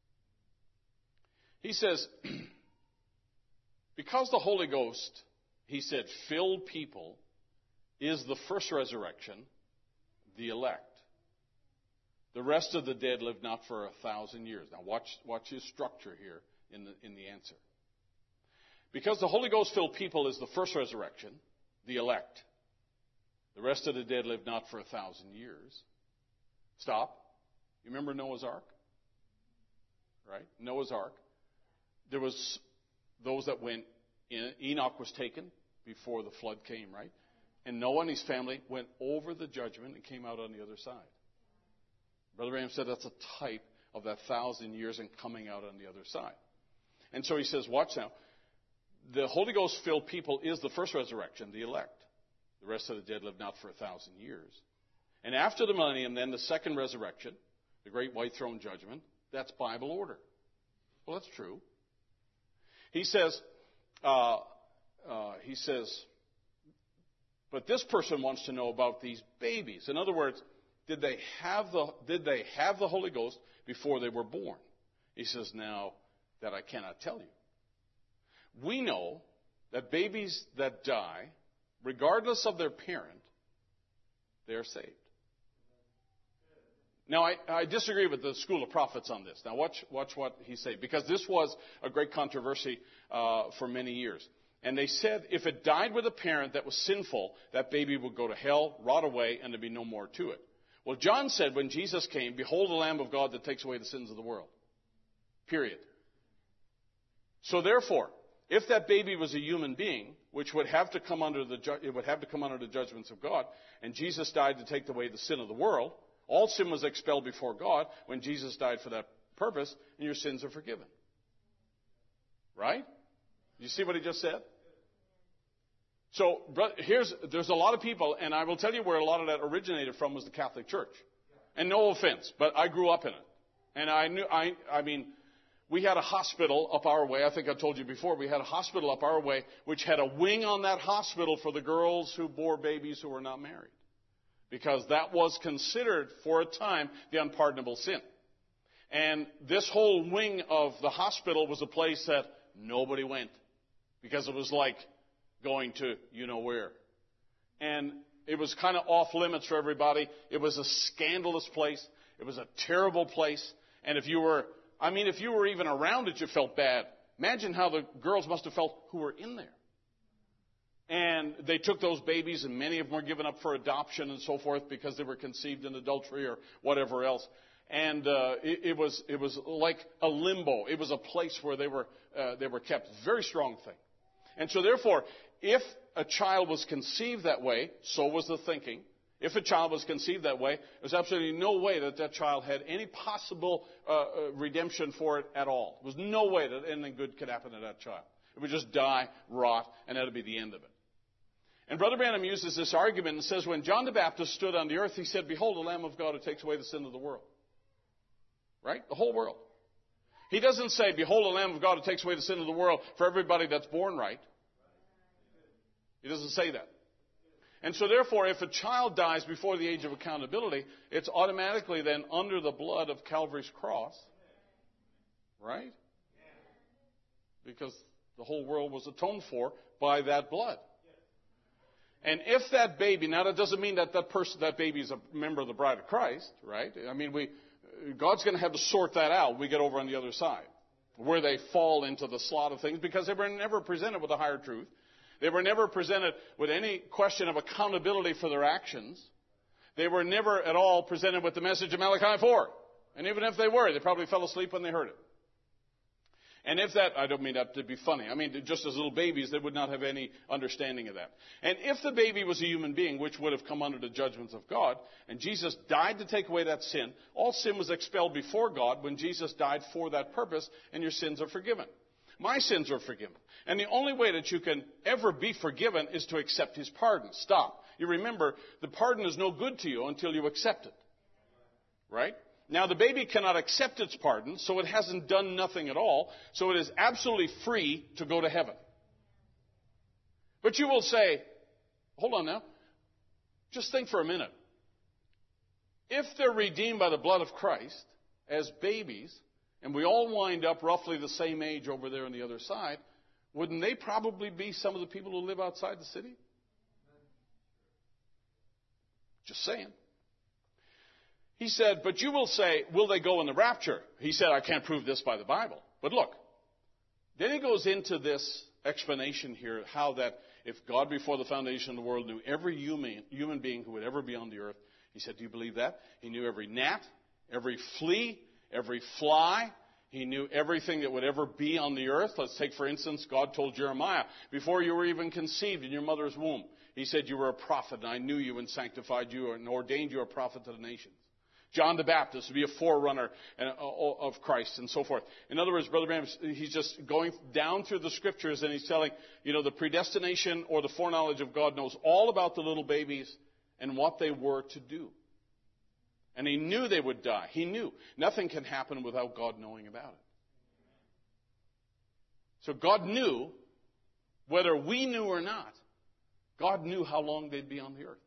He says, because the Holy Ghost, he said, filled people is the first resurrection, the elect. The rest of the dead live not for a thousand years. Now watch, watch his structure here in the, in the answer. Because the Holy Ghost filled people is the first resurrection, the elect. The rest of the dead live not for a thousand years. Stop. You remember Noah's Ark? Right? Noah's Ark. There was those that went in. Enoch was taken before the flood came, right? And Noah and his family went over the judgment and came out on the other side. Brother Branham said that's a type of that thousand years and coming out on the other side. And so he says, watch now. The Holy Ghost filled people is the first resurrection, the elect. The rest of the dead live not for a thousand years. And after the millennium, then the second resurrection, the great white throne judgment, that's Bible order. Well, that's true. He says, uh, uh, he says, but this person wants to know about these babies. In other words, did they have the did they have the Holy Ghost before they were born? He says, now that I cannot tell you. We know that babies that die, regardless of their parent, they are saved. Now, I, I disagree with the school of prophets on this. Now, watch, watch what he said, because this was a great controversy uh, for many years. And they said if it died with a parent that was sinful, that baby would go to hell, rot away, and there'd be no more to it. Well, John said when Jesus came, behold the Lamb of God that takes away the sins of the world. Period. So therefore, if that baby was a human being, which would have to come under the ju- it would have to come under the judgments of God, and Jesus died to take away the sin of the world, all sin was expelled before God when Jesus died for that purpose, and your sins are forgiven. Right? You see what he just said? So here's there's a lot of people, and I will tell you where a lot of that originated from was the Catholic Church. And no offense, but I grew up in it. And I knew I I mean we had a hospital up our way. I think I told you before. We had a hospital up our way which had a wing on that hospital for the girls who bore babies who were not married. Because that was considered, for a time, the unpardonable sin. And this whole wing of the hospital was a place that nobody went because it was like going to you know where. And it was kind of off limits for everybody. It was a scandalous place. It was a terrible place. And if you were, I mean, if you were even around it, you felt bad. Imagine how the girls must have felt who were in there. And they took those babies, and many of them were given up for adoption and so forth because they were conceived in adultery or whatever else. And uh, it, it was it was like a limbo. It was a place where they were uh, they were kept. Very strong thing. And so therefore, if a child was conceived that way, so was the thinking. If a child was conceived that way, there's absolutely no way that that child had any possible uh, uh, redemption for it at all. There was no way that anything good could happen to that child. It would just die, rot, and that would be the end of it. And Brother Branham uses this argument and says, when John the Baptist stood on the earth, he said, "Behold, the Lamb of God who takes away the sin of the world." Right? The whole world. He doesn't say, "Behold, the Lamb of God who takes away the sin of the world," for everybody that's born right. He doesn't say that. And so therefore, if a child dies before the age of accountability, it's automatically then under the blood of Calvary's cross. Right? Because the whole world was atoned for by that blood. And if that baby, now that doesn't mean that that person, that baby is a member of the bride of Christ, right? I mean, we, God's going to have to sort that out when we get over on the other side, where they fall into the slot of things, because they were never presented with a higher truth. They were never presented with any question of accountability for their actions. They were never at all presented with the message of Malachi four. And even if they were, they probably fell asleep when they heard it. And if that, I don't mean that to be funny. I mean, just as little babies, they would not have any understanding of that. And if the baby was a human being, which would have come under the judgments of God, and Jesus died to take away that sin, all sin was expelled before God when Jesus died for that purpose, and your sins are forgiven. My sins are forgiven. And the only way that you can ever be forgiven is to accept His pardon. Stop. You remember, the pardon is no good to you until you accept it. Right? Now, the baby cannot accept its pardon, so it hasn't done nothing at all, so it is absolutely free to go to heaven. But you will say, hold on now, just think for a minute. If they're redeemed by the blood of Christ as babies, and we all wind up roughly the same age over there on the other side, wouldn't they probably be some of the people who live outside the city? Just saying. He said, but you will say, will they go in the rapture? He said, I can't prove this by the Bible. But look, then he goes into this explanation here, how that if God before the foundation of the world knew every human, human being who would ever be on the earth, he said, do you believe that? He knew every gnat, every flea, every fly. He knew everything that would ever be on the earth. Let's take, for instance, God told Jeremiah, before you were even conceived in your mother's womb, He said you were a prophet, and I knew you and sanctified you and ordained you a prophet to the nations. John the Baptist would be a forerunner of Christ and so forth. In other words, Brother Branham, he's just going down through the Scriptures and he's telling, you know, the predestination or the foreknowledge of God knows all about the little babies and what they were to do. And he knew they would die. He knew. Nothing can happen without God knowing about it. So God knew, whether we knew or not, God knew how long they'd be on the earth.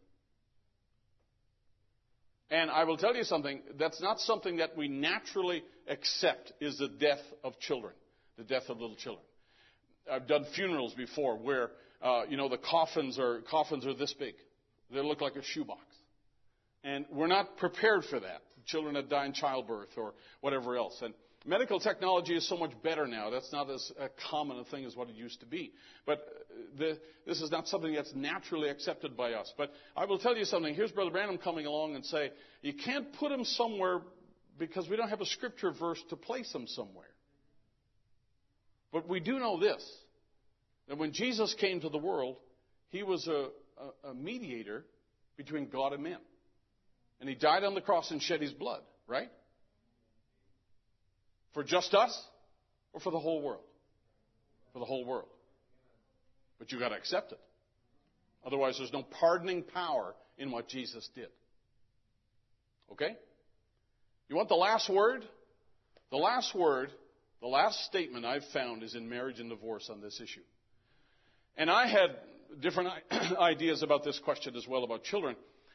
And I will tell you something, that's not something that we naturally accept, is the death of children, the death of little children. I've done funerals before where, uh, you know, the coffins are coffins are this big. They look like a shoebox. And we're not prepared for that. Children that die in childbirth or whatever else. And medical technology is so much better now. That's not as common a thing as what it used to be. But the, this is not something that's naturally accepted by us. But I will tell you something. Here's Brother Branham coming along and say, you can't put him somewhere because we don't have a scripture verse to place him somewhere. But we do know this, that when Jesus came to the world, he was a, a, a mediator between God and men. And he died on the cross and shed his blood, right? For just us or for the whole world? For the whole world. But you've got to accept it. Otherwise, there's no pardoning power in what Jesus did. Okay? You want the last word? The last word, the last statement I've found is in Marriage and Divorce on this issue. And I had different ideas about this question as well about children.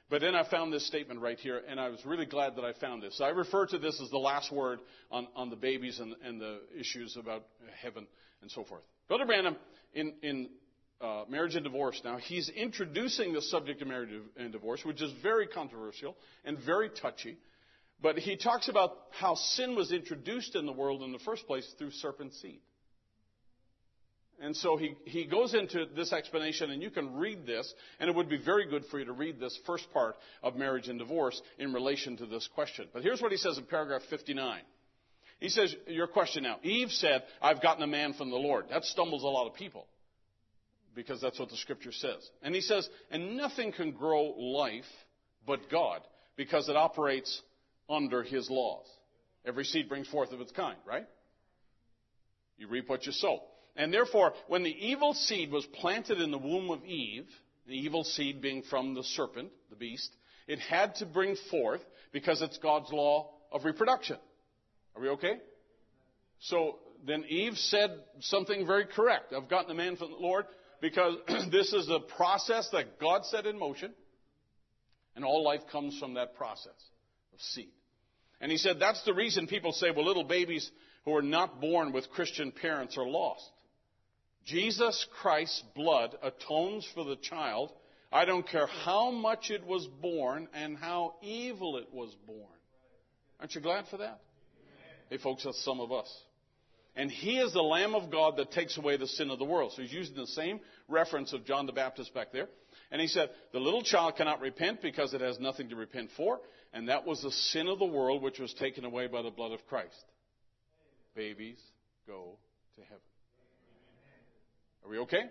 But then I found this statement right here, and I was really glad that I found this. So I refer to this as the last word on, on the babies and, and the issues about heaven and so forth. Brother Branham, in, in uh, Marriage and Divorce now, he's introducing the subject of marriage and divorce, which is very controversial and very touchy. But he talks about how sin was introduced in the world in the first place through serpent seed. And so he, he goes into this explanation, and you can read this, and it would be very good for you to read this first part of Marriage and Divorce in relation to this question. But here's what he says in paragraph fifty-nine. He says, your question now, Eve said, I've gotten a man from the Lord. That stumbles a lot of people, because that's what the Scripture says. And he says, and nothing can grow life but God, because it operates under His laws. Every seed brings forth of its kind, right? You reap what you sow. And therefore, when the evil seed was planted in the womb of Eve, the evil seed being from the serpent, the beast, it had to bring forth because it's God's law of reproduction. Are we okay? So then Eve said something very correct. I've gotten a man from the Lord because this is a process that God set in motion, and all life comes from that process of seed. And he said that's the reason people say, well, little babies who are not born with Christian parents are lost. Jesus Christ's blood atones for the child. I don't care how much it was born and how evil it was born. Aren't you glad for that? Hey, folks, that's some of us. And He is the Lamb of God that takes away the sin of the world. So he's using the same reference of John the Baptist back there. And he said, the little child cannot repent because it has nothing to repent for. And that was the sin of the world which was taken away by the blood of Christ. Babies go to heaven. Are we okay?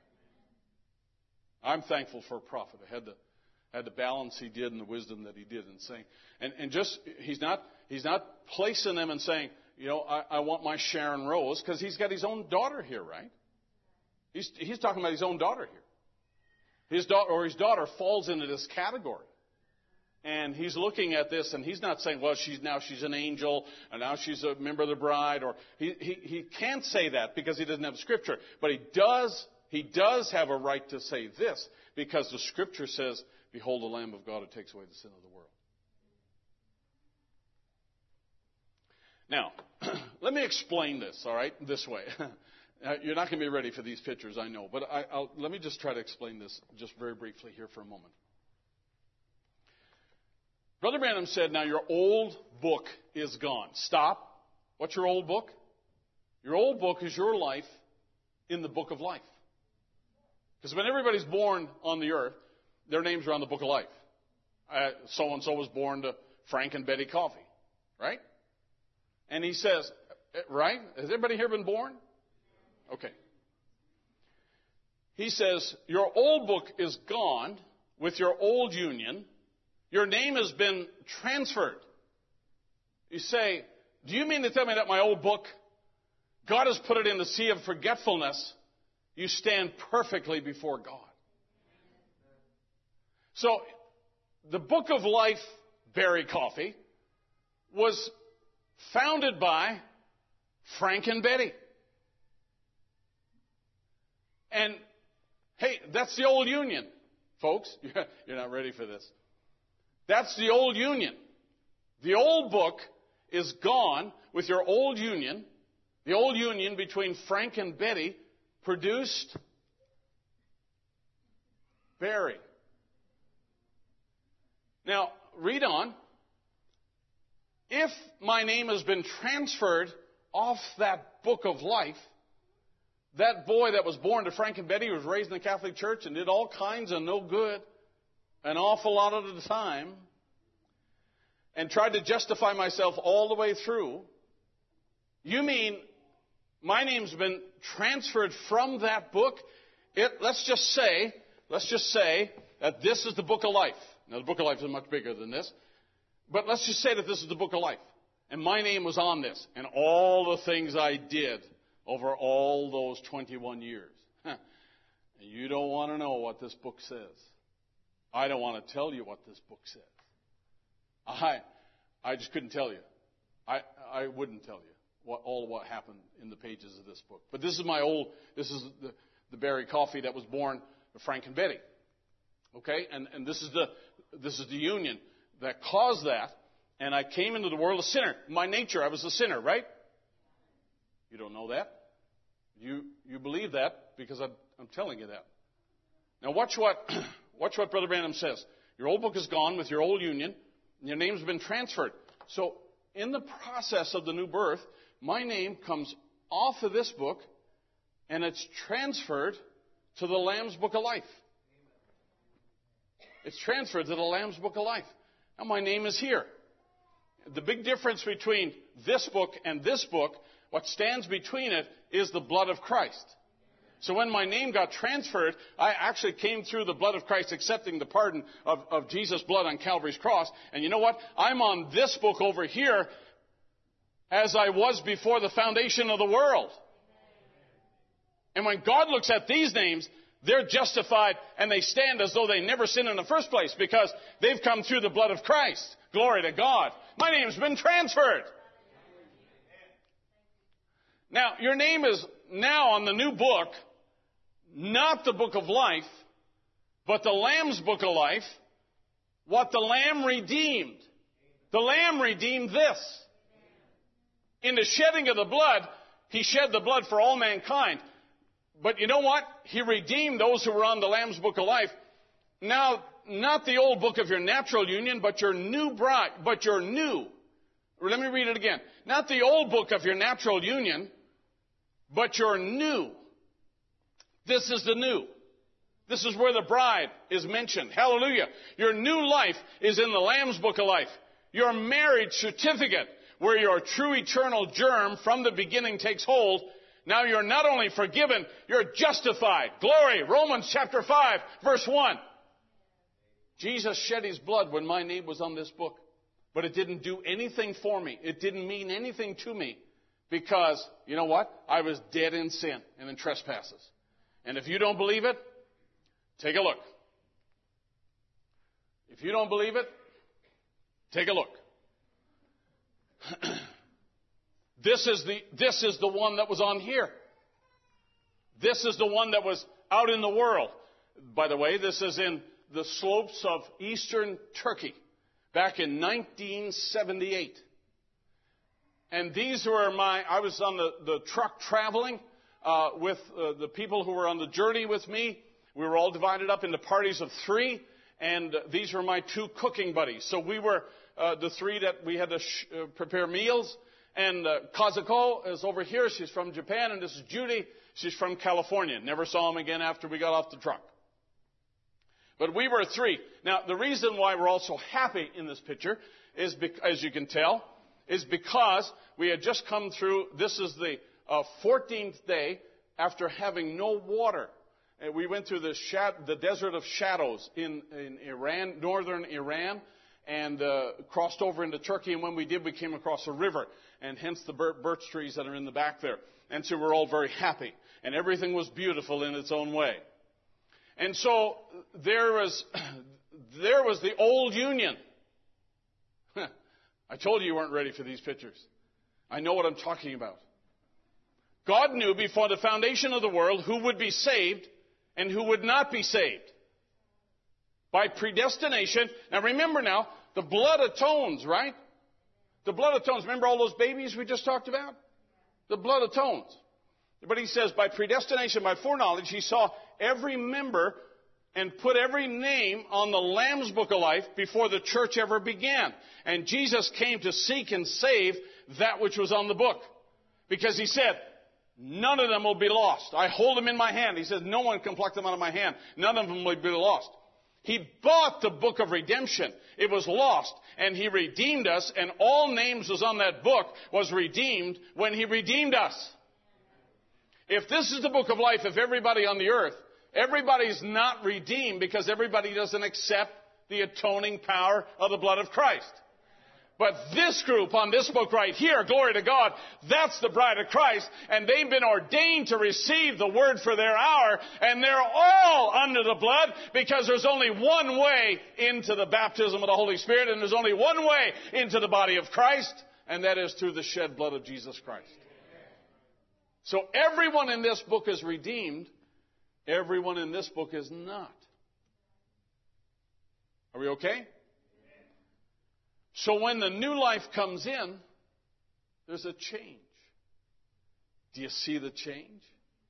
I'm thankful for a prophet. I had the, had the balance he did and the wisdom that he did in saying. And, and just, he's not, he's not placing them and saying, you know, I, I want my Sharon Rose, because he's got his own daughter here, right? He's, he's talking about his own daughter here. His daughter, or his daughter falls into this category. And he's looking at this, and he's not saying, well, she's now she's an angel, and now she's a member of the bride. Or he, he, he can't say that because he doesn't have Scripture. But he does, he does have a right to say this, because the Scripture says, behold the Lamb of God who takes away the sin of the world. Now, let me explain this, all right, this way. You're not going to be ready for these pictures, I know. But I, I'll, let me just try to explain this just very briefly here for a moment. Brother Branham said, now your old book is gone. Stop. What's your old book? Your old book is your life in the book of life. Because when everybody's born on the earth, their names are on the book of life. Uh, so-and-so was born to Frank and Betty Coffey. Right? And he says, right? Has everybody here been born? Okay. He says, your old book is gone with your old union. Your name has been transferred. You say, do you mean to tell me that my old book, God has put it in the sea of forgetfulness? You stand perfectly before God. So, the book of life, Barry Coffey, was founded by Frank and Betty. And, hey, that's the old union, folks. You're not ready for this. That's the old union. The old book is gone with your old union. The old union between Frank and Betty produced Barry. Now, read on. If my name has been transferred off that book of life, that boy that was born to Frank and Betty was raised in the Catholic Church and did all kinds of no good an awful lot of the time, and tried to justify myself all the way through. You mean my name's been transferred from that book? It, let's just say, let's just say that this is the book of life. Now, the book of life is much bigger than this, but let's just say that this is the book of life, and my name was on this, and all the things I did over all those twenty-one years. Huh. And you don't want to know what this book says. I don't want to tell you what this book says. I, I just couldn't tell you. I, I wouldn't tell you what all what happened in the pages of this book. But this is my old. This is the, the Barry Coffey that was born to Frank and Betty. Okay? And, and this is the, this is the union that caused that. And I came into the world a sinner. My nature, I was a sinner, right? You don't know that. You, you believe that because I'm, I'm telling you that. Now watch what, watch what Brother Branham says. Your old book is gone with your old union, and your name's been transferred. So in the process of the new birth, my name comes off of this book, and it's transferred to the Lamb's Book of Life. It's transferred to the Lamb's Book of Life. Now my name is here. The big difference between this book and this book, what stands between it, is the blood of Christ. So when my name got transferred, I actually came through the blood of Christ, accepting the pardon of, of Jesus' blood on Calvary's cross. And you know what? I'm on this book over here as I was before the foundation of the world. And when God looks at these names, they're justified and they stand as though they never sinned in the first place because they've come through the blood of Christ. Glory to God. My name's been transferred. Now, your name is now on the new book, not the book of life, but the Lamb's Book of Life, what the Lamb redeemed. The Lamb redeemed this. In the shedding of the blood, He shed the blood for all mankind. But you know what? He redeemed those who were on the Lamb's Book of Life. Now, not the old book of your natural union, but your new bride, but your new. Let me read it again. Not the old book of your natural union, but your new. This is the new. This is where the bride is mentioned. Hallelujah. Your new life is in the Lamb's Book of Life. Your marriage certificate, where your true eternal germ from the beginning takes hold. Now you're not only forgiven, you're justified. Glory. Romans chapter five, verse one. Jesus shed His blood when my name was on this book. But it didn't do anything for me. It didn't mean anything to me. Because, you know what? I was dead in sin and in trespasses. And if you don't believe it, take a look. If you don't believe it, take a look. This is the, this is the one that was on here. This is the one that was out in the world. By the way, this is in the slopes of eastern Turkey back in nineteen seventy-eight. And these were my, I was on the, the truck traveling uh, with uh, the people who were on the journey with me. We were all divided up into parties of three, and uh, these were my two cooking buddies. So we were uh, the three that we had to sh- uh, prepare meals. And uh, Kazuko is over here. She's from Japan. And this is Judy. She's from California. Never saw him again after we got off the truck. But we were three. Now, the reason why we're all so happy in this picture is, bec- as you can tell, is because we had just come through, this is the uh, fourteenth day after having no water. And we went through the, shad- the desert of shadows in, in Iran, northern Iran, and uh, crossed over into Turkey. And when we did, we came across a river, and hence the bir- birch trees that are in the back there. And so we're all very happy. And everything was beautiful in its own way. And so there was, there was the old union. I told you you weren't ready for these pictures. I know what I'm talking about. God knew before the foundation of the world who would be saved and who would not be saved. By predestination. Now remember now, the blood atones, right? The blood atones. Remember all those babies we just talked about? The blood atones. But he says, by predestination, by foreknowledge, he saw every member and put every name on the Lamb's Book of Life before the church ever began. And Jesus came to seek and save that which was on the book. Because he said, none of them will be lost. I hold them in my hand. He says, no one can pluck them out of my hand. None of them will be lost. He bought the book of redemption. It was lost, and he redeemed us, and all names was on that book was redeemed when he redeemed us. If this is the book of life, if everybody on the earth, everybody's not redeemed because everybody doesn't accept the atoning power of the blood of Christ. But this group on this book right here, glory to God, that's the bride of Christ, and they've been ordained to receive the word for their hour, and they're all under the blood because there's only one way into the baptism of the Holy Spirit, and there's only one way into the body of Christ, and that is through the shed blood of Jesus Christ. So everyone in this book is redeemed. Everyone in this book is not. Are we okay? So when the new life comes in, there's a change. Do you see the change?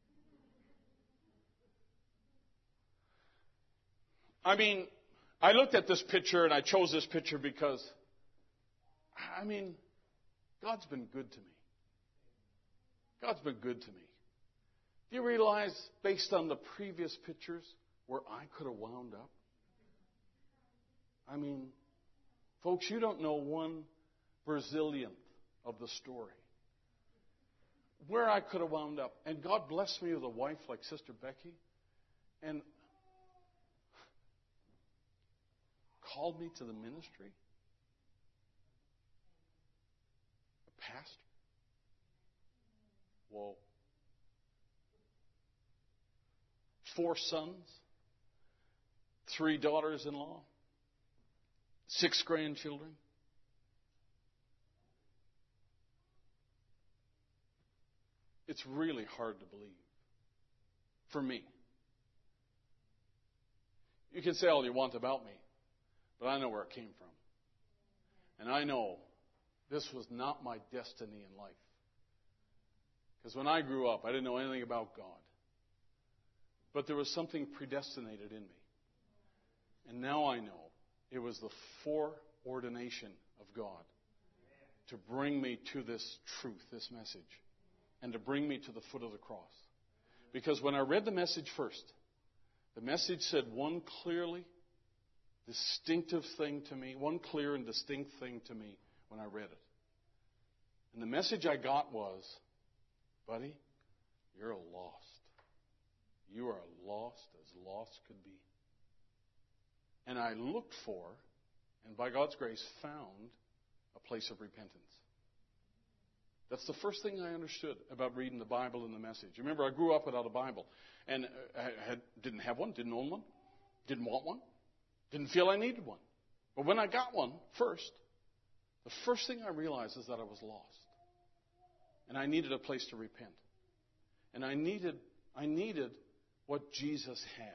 I mean, I looked at this picture and I chose this picture because, I mean, God's been good to me. God's been good to me. Do you realize, based on the previous pictures, where I could have wound up? I mean, folks, you don't know one Brazilian of the story. Where I could have wound up. And God blessed me with a wife like Sister Becky. And called me to the ministry. A pastor. Whoa. Four sons. Three daughters-in-law. Six grandchildren. It's really hard to believe. For me. You can say all you want about me, but I know where it came from. And I know this was not my destiny in life. Because when I grew up, I didn't know anything about God. But there was something predestinated in me. And now I know it was the foreordination of God to bring me to this truth, this message, and to bring me to the foot of the cross. Because when I read the message first, the message said one clearly distinctive thing to me, one clear and distinct thing to me when I read it. And the message I got was, buddy, you're lost. You are lost as lost could be. And I looked for, and by God's grace, found a place of repentance. That's the first thing I understood about reading the Bible and the message. Remember, I grew up without a Bible. And I had, didn't have one, didn't own one, didn't want one, didn't feel I needed one. But when I got one first, the first thing I realized is that I was lost. And I needed a place to repent. And I needed, I needed what Jesus had.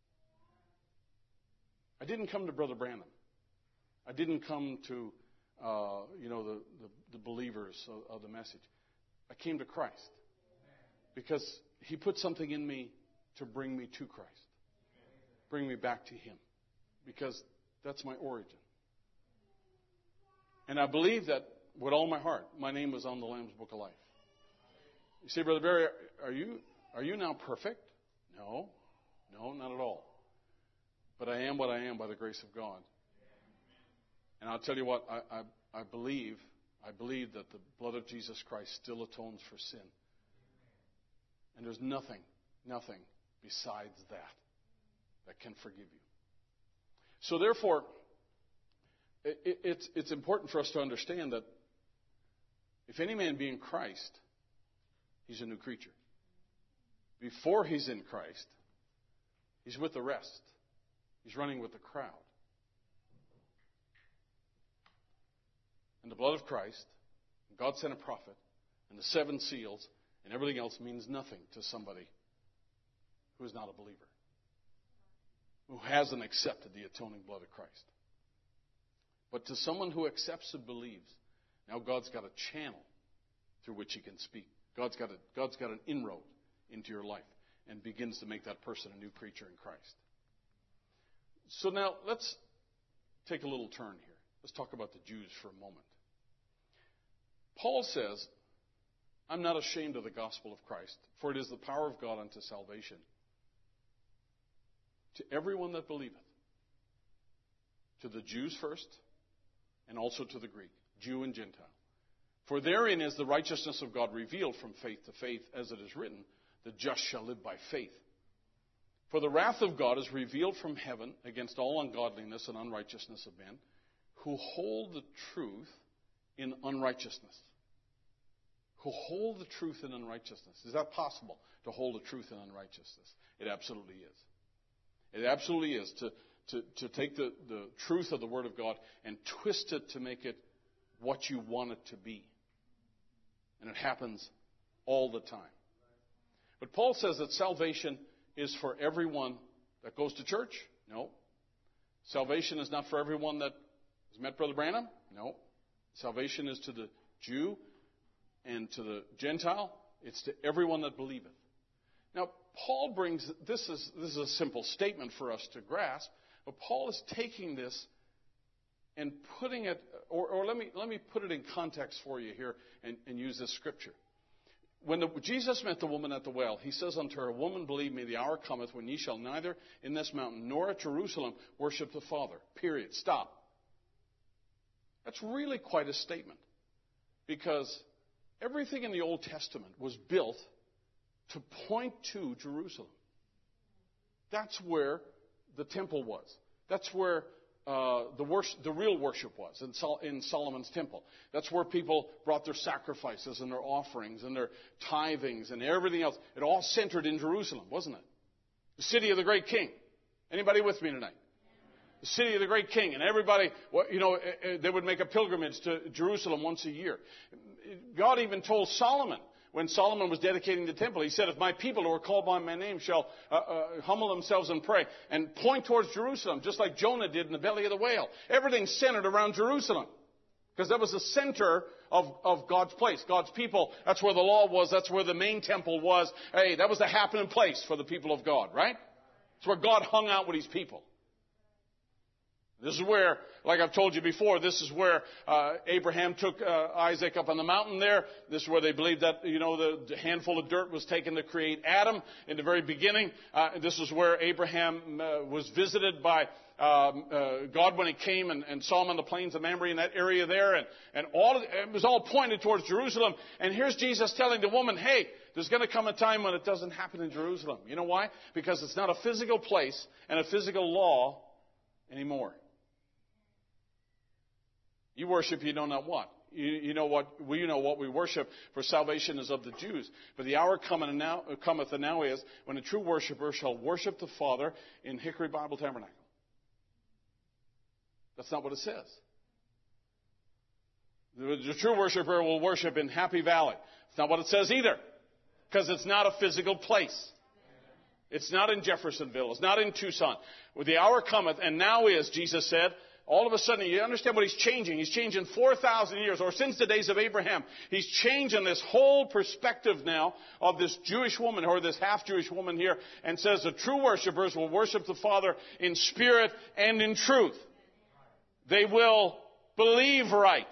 I didn't come to Brother Branham. I didn't come to, uh, you know, the, the, the believers of, of the message. I came to Christ. Because He put something in me to bring me to Christ. Bring me back to Him. Because that's my origin. And I believe that with all my heart, my name was on the Lamb's Book of Life. You say, Brother Barry, are you, are you now perfect? No. No, not at all. But I am what I am by the grace of God. And I'll tell you what, I, I, I believe, I believe that the blood of Jesus Christ still atones for sin. And there's nothing, nothing besides that that can forgive you. So therefore, it, it, it's, it's important for us to understand that if any man be in Christ, he's a new creature. Before he's in Christ, he's with the rest. He's running with the crowd. And the blood of Christ, God sent a prophet, and the seven seals, and everything else means nothing to somebody who is not a believer, who hasn't accepted the atoning blood of Christ. But to someone who accepts and believes, now God's got a channel through which He can speak. God's got a, God's got an inroad into your life and begins to make that person a new creature in Christ. So now let's take a little turn here. Let's talk about the Jews for a moment. Paul says, I'm not ashamed of the gospel of Christ, for it is the power of God unto salvation to everyone that believeth, to the Jews first, and also to the Greek, Jew and Gentile. For therein is the righteousness of God revealed from faith to faith, as it is written, the just shall live by faith. For the wrath of God is revealed from heaven against all ungodliness and unrighteousness of men, who hold the truth in unrighteousness. Who hold the truth in unrighteousness. Is that possible, to hold the truth in unrighteousness? It absolutely is. It absolutely is. To, to, to take the, the truth of the Word of God and twist it to make it what you want it to be. And it happens all the time. But Paul says that salvation is for everyone that goes to church? No. Salvation is not for everyone that has met Brother Branham. No. Salvation is to the Jew and to the Gentile. It's to everyone that believeth. Now, Paul brings, this is, this is a simple statement for us to grasp, but Paul is taking this and putting it, or, or let me let me put it in context for you here and, and use this scripture. When the, Jesus met the woman at the well, he says unto her, Woman, believe me, the hour cometh when ye shall neither in this mountain nor at Jerusalem worship the Father. Period. Stop. That's really quite a statement, because everything in the Old Testament was built to point to Jerusalem. That's where the temple was. That's where uh, the, worship, the real worship was, in, Sol- in Solomon's temple. That's where people brought their sacrifices and their offerings and their tithings and everything else. It all centered in Jerusalem, wasn't it? The city of the great king. Anybody with me tonight? The city of the great king. And everybody, you know, they would make a pilgrimage to Jerusalem once a year. God even told Solomon, when Solomon was dedicating the temple, he said, if my people who are called by my name shall uh, uh, humble themselves and pray and point towards Jerusalem, just like Jonah did in the belly of the whale. Everything's centered around Jerusalem, because that was the center of, of God's place, God's people. That's where the law was. That's where the main temple was. Hey, that was the happening place for the people of God, right? It's where God hung out with his people. This is where, like I've told you before, this is where uh, Abraham took uh, Isaac up on the mountain there. This is where they believed that, you know, the, the handful of dirt was taken to create Adam in the very beginning. Uh, this is where Abraham uh, was visited by um, uh, God when he came and, and saw him on the plains of Mamre in that area there. And, and all of, it was all pointed towards Jerusalem. And here's Jesus telling the woman, hey, there's going to come a time when it doesn't happen in Jerusalem. You know why? Because it's not a physical place and a physical law anymore. You worship, you know not what. You, you know what we know what we worship, for salvation is of the Jews. But the hour cometh and now, cometh and now is when a true worshiper shall worship the Father in Hickory Bible Tabernacle. That's not what it says. The, the true worshiper will worship in Happy Valley. It's not what it says either, because it's not a physical place. It's not in Jeffersonville. It's not in Tucson. Well, the hour cometh and now is, Jesus said. All of a sudden, you understand what he's changing. He's changing four thousand years, or since the days of Abraham. He's changing this whole perspective now of this Jewish woman, or this half-Jewish woman here, and says the true worshipers will worship the Father in spirit and in truth. They will believe right.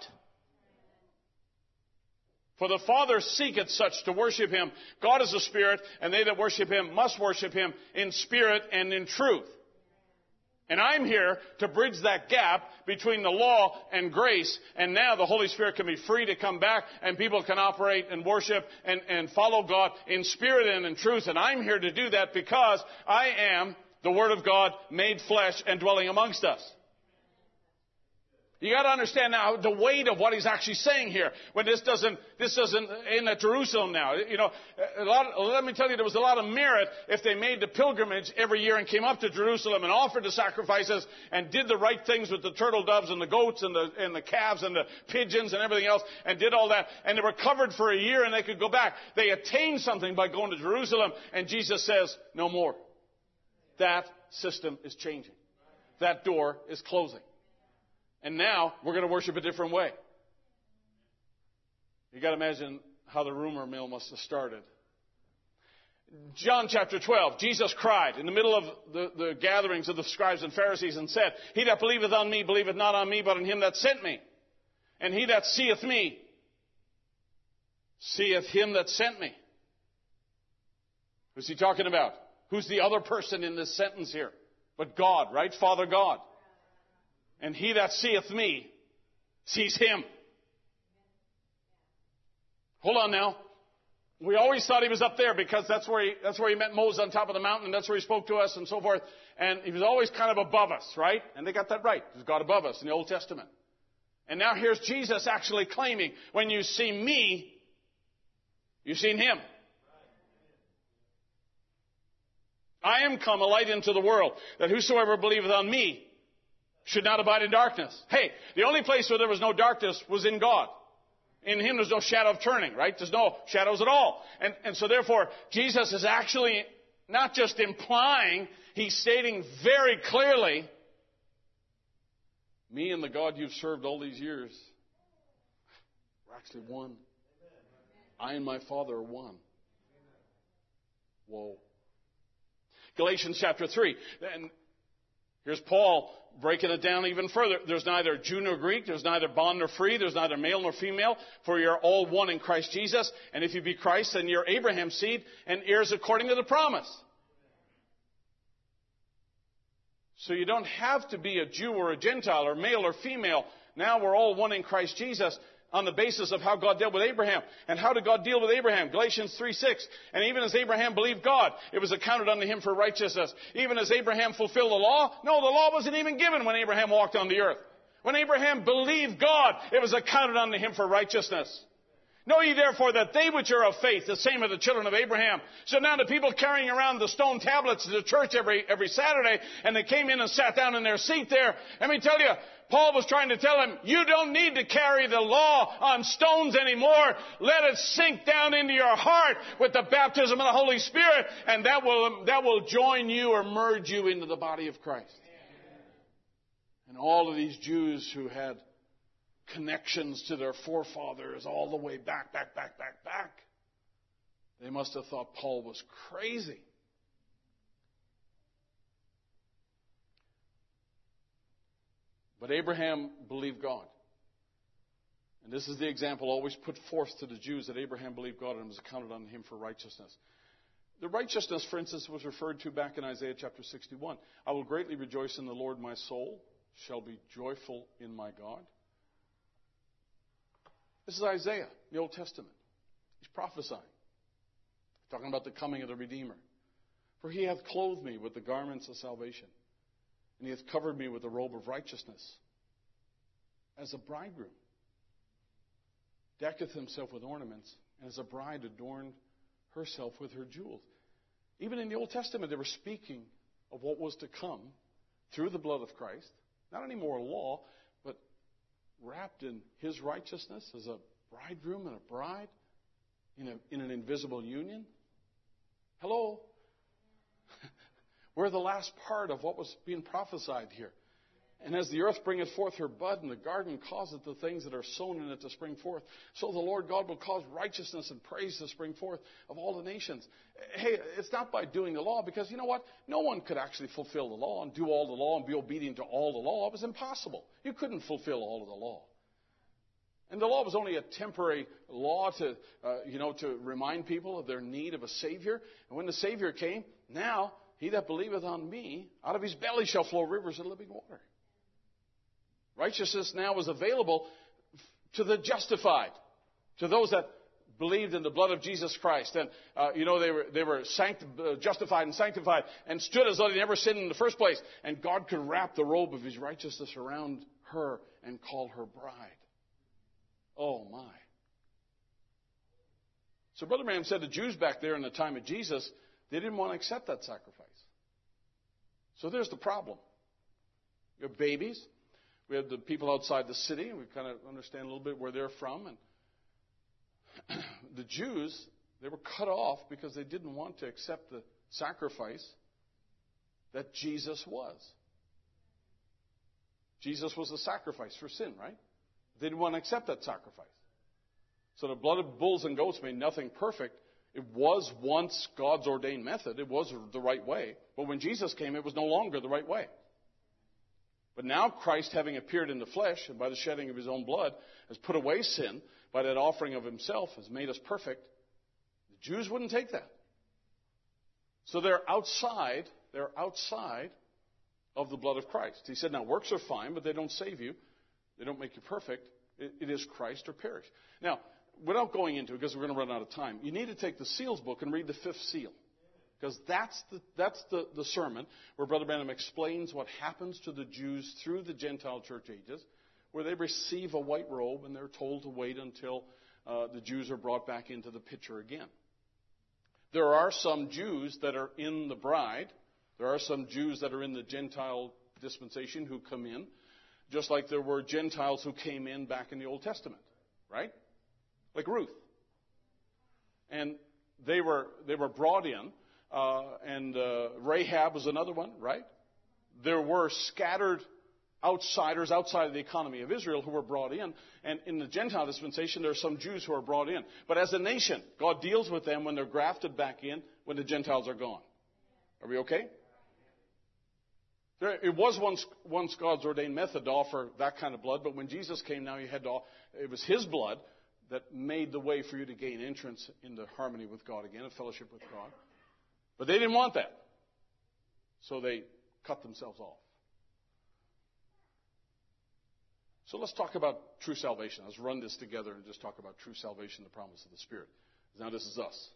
For the Father seeketh such to worship him. God is a spirit, and they that worship him must worship him in spirit and in truth. And I'm here to bridge that gap between the law and grace. And now the Holy Spirit can be free to come back, and people can operate and worship and, and follow God in spirit and in truth. And I'm here to do that because I am the Word of God made flesh and dwelling amongst us. You got to understand now the weight of what he's actually saying here. When this doesn't, this doesn't end at Jerusalem now. You know, a lot. Let me tell you, there was a lot of merit if they made the pilgrimage every year and came up to Jerusalem and offered the sacrifices and did the right things with the turtle doves and the goats and the and the calves and the pigeons and everything else, and did all that, and they were covered for a year and they could go back. They attained something by going to Jerusalem, and Jesus says, no more. That system is changing. That door is closing. And now we're going to worship a different way. You got to imagine how the rumor mill must have started. John chapter twelve, Jesus cried in the middle of the, the gatherings of the scribes and Pharisees and said, He that believeth on me, believeth not on me, but on him that sent me. And he that seeth me, seeth him that sent me. Who's he talking about? Who's the other person in this sentence here? But God, right? Father God. And he that seeth me sees him. Hold on now. We always thought he was up there because that's where he, that's where he met Moses on top of the mountain, and that's where he spoke to us and so forth. And he was always kind of above us, right? And they got that right. There's God above us in the Old Testament. And now here's Jesus actually claiming, when you see me, you've seen him. I am come a light into the world, that whosoever believeth on me should not abide in darkness. Hey, the only place where there was no darkness was in God. In him there's no shadow of turning, right? There's no shadows at all. And, and so therefore, Jesus is actually not just implying, he's stating very clearly Me and the God you've served all these years, we're actually one. I and my Father are one. Whoa. Galatians chapter three. And here's Paul breaking it down even further. There's neither Jew nor Greek. There's neither bond nor free. There's neither male nor female. For you're all one in Christ Jesus. And if you be Christ, then you're Abraham's seed and heirs according to the promise. So you don't have to be a Jew or a Gentile or male or female. Now we're all one in Christ Jesus on the basis of how God dealt with Abraham. And how did God deal with Abraham? Galatians three six. And even as Abraham believed God, it was accounted unto him for righteousness. Even as Abraham fulfilled the law, no, the law wasn't even given when Abraham walked on the earth. When Abraham believed God, it was accounted unto him for righteousness. Know ye therefore that they which are of faith, the same are the children of Abraham. So now the people carrying around the stone tablets to the church every, every Saturday, and they came in and sat down in their seat there. Let me tell you, Paul was trying to tell them, you don't need to carry the law on stones anymore. Let it sink down into your heart with the baptism of the Holy Spirit, and that will, that will join you or merge you into the body of Christ. And all of these Jews who had connections to their forefathers all the way back, back, back, back, back, they must have thought Paul was crazy. But Abraham believed God. And this is the example always put forth to the Jews, that Abraham believed God and it was accounted unto him for righteousness. The righteousness, for instance, was referred to back in Isaiah chapter sixty-one. I will greatly rejoice in the Lord, my soul shall be joyful in my God. This is Isaiah, the Old Testament. He's prophesying. He's talking about the coming of the Redeemer. For he hath clothed me with the garments of salvation, and he hath covered me with the robe of righteousness, as a bridegroom decketh himself with ornaments, and as a bride adorned herself with her jewels. Even in the Old Testament, they were speaking of what was to come through the blood of Christ. Not any more law, but wrapped in his righteousness as a bridegroom and a bride in, a, in an invisible union. Hello? We're the last part of what was being prophesied here. And as the earth bringeth forth her bud, and the garden causeth the things that are sown in it to spring forth, so the Lord God will cause righteousness and praise to spring forth of all the nations. Hey, it's not by doing the law, because you know what? No one could actually fulfill the law and do all the law and be obedient to all the law. It was impossible. You couldn't fulfill all of the law. And the law was only a temporary law to, uh, you know, to remind people of their need of a Savior. And when the Savior came, now, he that believeth on me, out of his belly shall flow rivers of living water. Righteousness now was available to the justified, to those that believed in the blood of Jesus Christ. And, uh, you know, they were, they were sanct- uh, justified and sanctified and stood as though they never sinned in the first place. And God could wrap the robe of his righteousness around her and call her bride. Oh, my. So Brother Branham said the Jews back there in the time of Jesus, they didn't want to accept that sacrifice. So there's the problem. You have babies. We have the people outside the city, and we kind of understand a little bit where they're from. And the Jews, they were cut off because they didn't want to accept the sacrifice that Jesus was. Jesus was the sacrifice for sin, right? They didn't want to accept that sacrifice. So the blood of bulls and goats made nothing perfect. It was once God's ordained method. It was the right way. But when Jesus came, it was no longer the right way. But now Christ, having appeared in the flesh, and by the shedding of his own blood, has put away sin by that offering of himself, has made us perfect. The Jews wouldn't take that. So they're outside, they're outside of the blood of Christ. He said, now works are fine, but they don't save you. They don't make you perfect. It, it is Christ or perish. Now, without going into it, because we're going to run out of time, you need to take the seals book and read the fifth seal. Because that's the, that's the, the sermon where Brother Branham explains what happens to the Jews through the Gentile church ages, where they receive a white robe and they're told to wait until uh, the Jews are brought back into the picture again. There are some Jews that are in the bride. There are some Jews that are in the Gentile dispensation who come in, just like there were Gentiles who came in back in the Old Testament, right? Like Ruth. And they were they were brought in. Uh, and uh, Rahab was another one, right? There were scattered outsiders outside of the economy of Israel who were brought in. And in the Gentile dispensation, there are some Jews who are brought in. But as a nation, God deals with them when they're grafted back in, when the Gentiles are gone. Are we okay? There, it was once, once God's ordained method to offer that kind of blood, but when Jesus came, now you had to, it was His blood that made the way for you to gain entrance into harmony with God again, and fellowship with God. But they didn't want that. So they cut themselves off. So let's talk about true salvation. Let's run this together and just talk about true salvation, the promise of the Spirit. Now this is us.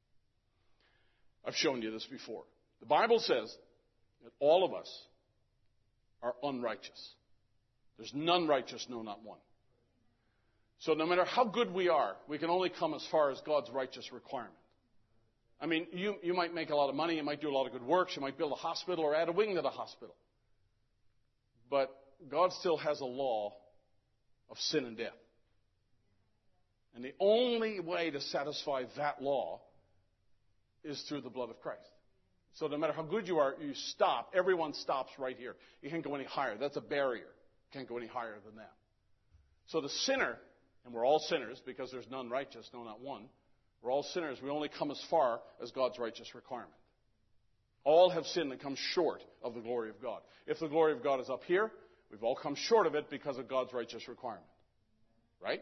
I've shown you this before. The Bible says that all of us are unrighteous. There's none righteous, no, not one. So no matter how good we are, we can only come as far as God's righteous requirement. I mean, you, you might make a lot of money, you might do a lot of good works, you might build a hospital or add a wing to the hospital. But God still has a law of sin and death. And the only way to satisfy that law is through the blood of Christ. So no matter how good you are, you stop. Everyone stops right here. You can't go any higher. That's a barrier. You can't go any higher than that. So the sinner, and we're all sinners because there's none righteous, no, not one. We're all sinners. We only come as far as God's righteous requirement. All have sinned and come short of the glory of God. If the glory of God is up here, we've all come short of it because of God's righteous requirement. Right?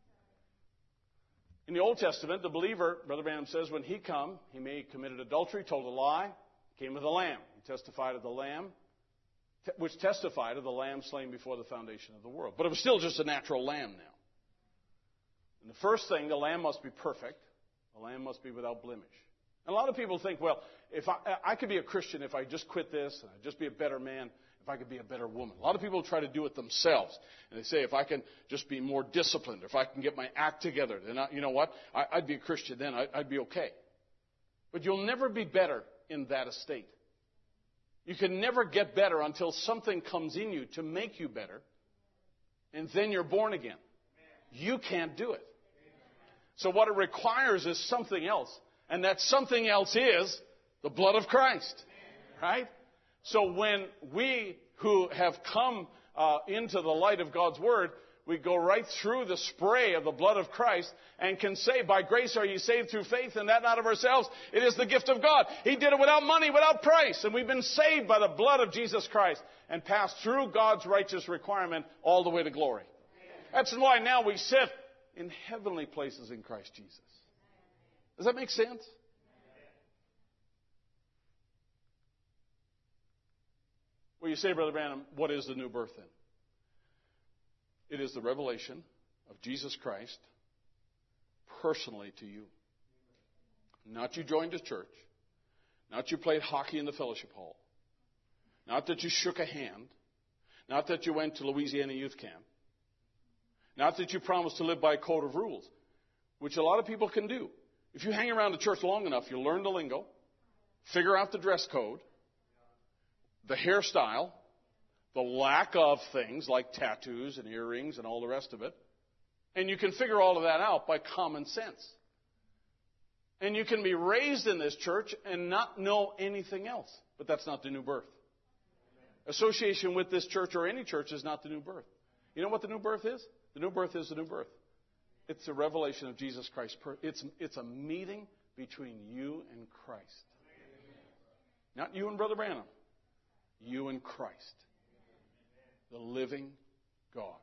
In the Old Testament, the believer, Brother Branham says, when he come, he may have committed adultery, told a lie, came with a lamb. He testified of the lamb, which testified of the lamb slain before the foundation of the world. But it was still just a natural lamb now. And the first thing, the lamb must be perfect. The lamb must be without blemish. And a lot of people think, well, if I, I could be a Christian if I just quit this, and I'd just be a better man, if I could be a better woman. A lot of people try to do it themselves. And they say, if I can just be more disciplined, if I can get my act together, then, I, you know what, I, I'd be a Christian then. I, I'd be okay. But you'll never be better in that estate. You can never get better until something comes in you to make you better, and then you're born again. You can't do it. So what it requires is something else. And that something else is the blood of Christ. Right? So when we who have come uh, into the light of God's Word, we go right through the spray of the blood of Christ and can say, by grace are ye saved through faith, and that not of ourselves. It is the gift of God. He did it without money, without price. And we've been saved by the blood of Jesus Christ and passed through God's righteous requirement all the way to glory. That's why now we sit in heavenly places in Christ Jesus. Does that make sense? Well, you say, Brother Branham, what is the new birth then? It is the revelation of Jesus Christ personally to you. Not you joined a church. Not you played hockey in the fellowship hall. Not that you shook a hand. Not that you went to Louisiana youth camp. Not that you promised to live by a code of rules, which a lot of people can do. If you hang around the church long enough, you'll learn the lingo, figure out the dress code, the hairstyle, the lack of things like tattoos and earrings and all the rest of it. And you can figure all of that out by common sense. And you can be raised in this church and not know anything else. But that's not the new birth. Association with this church or any church is not the new birth. You know what the new birth is? The new birth is the new birth. It's a revelation of Jesus Christ. It's, it's a meeting between you and Christ. Not you and Brother Branham. You and Christ. The living God.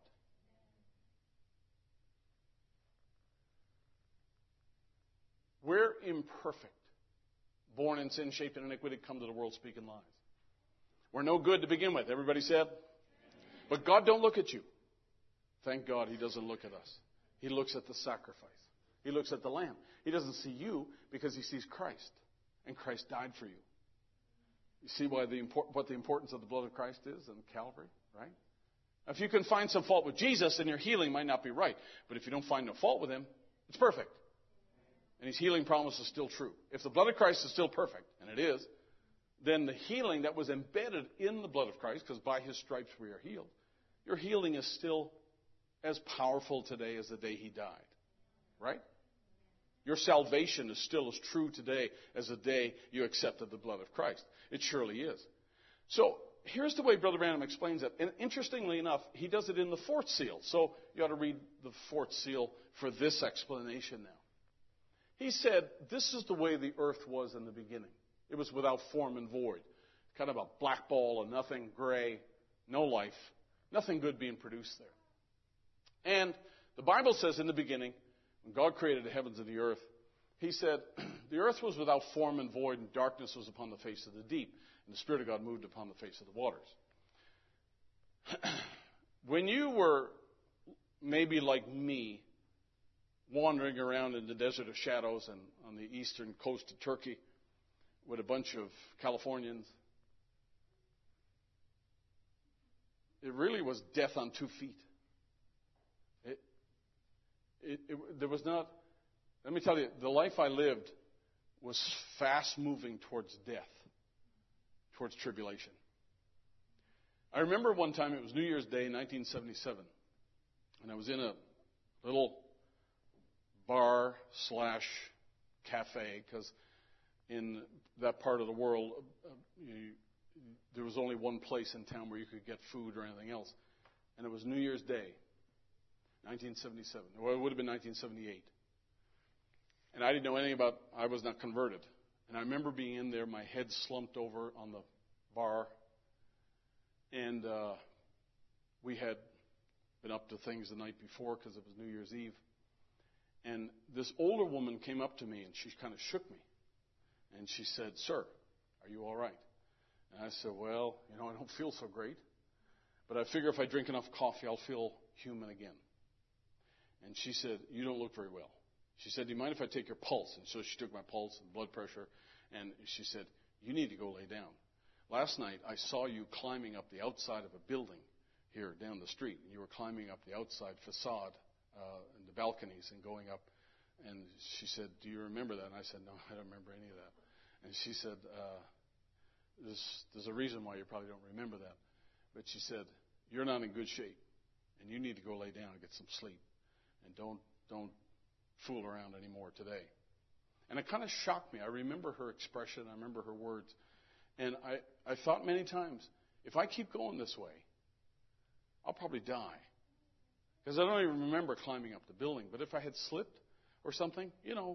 We're imperfect. Born in sin, shaped in iniquity, come to the world speaking lies. We're no good to begin with. Everybody said? But God don't look at you. Thank God He doesn't look at us. He looks at the sacrifice. He looks at the Lamb. He doesn't see you because He sees Christ. And Christ died for you. You see why the import, what the importance of the blood of Christ is in Calvary, right? Now, if you can find some fault with Jesus, then your healing might not be right. But if you don't find no fault with Him, it's perfect. And His healing promise is still true. If the blood of Christ is still perfect, and it is, then the healing that was embedded in the blood of Christ, because by His stripes we are healed, your healing is still as powerful today as the day He died. Right? Your salvation is still as true today as the day you accepted the blood of Christ. It surely is. So, here's the way Brother Branham explains it. And interestingly enough, he does it in the fourth seal. So you ought to read the fourth seal for this explanation now. He said, this is the way the earth was in the beginning. It was without form and void. Kind of a black ball of nothing, gray, no life, nothing good being produced there. And the Bible says in the beginning, when God created the heavens and the earth, he said, the earth was without form and void, and darkness was upon the face of the deep, and the Spirit of God moved upon the face of the waters. When you were maybe like me, wandering around in the desert of shadows and on the eastern coast of Turkey with a bunch of Californians, it really was death on two feet. It, it, it, there was not, let me tell you, the life I lived was fast moving towards death, towards tribulation. I remember one time, it was New Year's Day, nineteen seventy-seven, and I was in a little bar slash cafe, because in that part of the world, uh, you, there was only one place in town where you could get food or anything else. And it was New Year's Day, nineteen seventy-seven. Well, it would have been nineteen seventy-eight. And I didn't know anything about, I was not converted. And I remember being in there, my head slumped over on the bar. And uh, we had been up to things the night before because it was New Year's Eve. And this older woman came up to me and she kind of shook me. And she said, "Sir, are you all right?" And I said, "Well, you know, I don't feel so great. But I figure if I drink enough coffee, I'll feel human again." And she said, "You don't look very well." She said, "Do you mind if I take your pulse?" And so she took my pulse and blood pressure. And she said, "You need to go lay down. Last night, I saw you climbing up the outside of a building here down the street. And you were climbing up the outside facade uh, and the balconies and going up." And she said, "Do you remember that?" And I said, "No, I don't remember any of that." And she said, uh, there's, there's a reason why you probably don't remember that. But she said, "You're not in good shape, and you need to go lay down and get some sleep. And don't don't fool around anymore today." And it kind of shocked me. I remember her expression. I remember her words. And I, I thought many times, if I keep going this way, I'll probably die. Because I don't even remember climbing up the building. But if I had slipped or something, you know,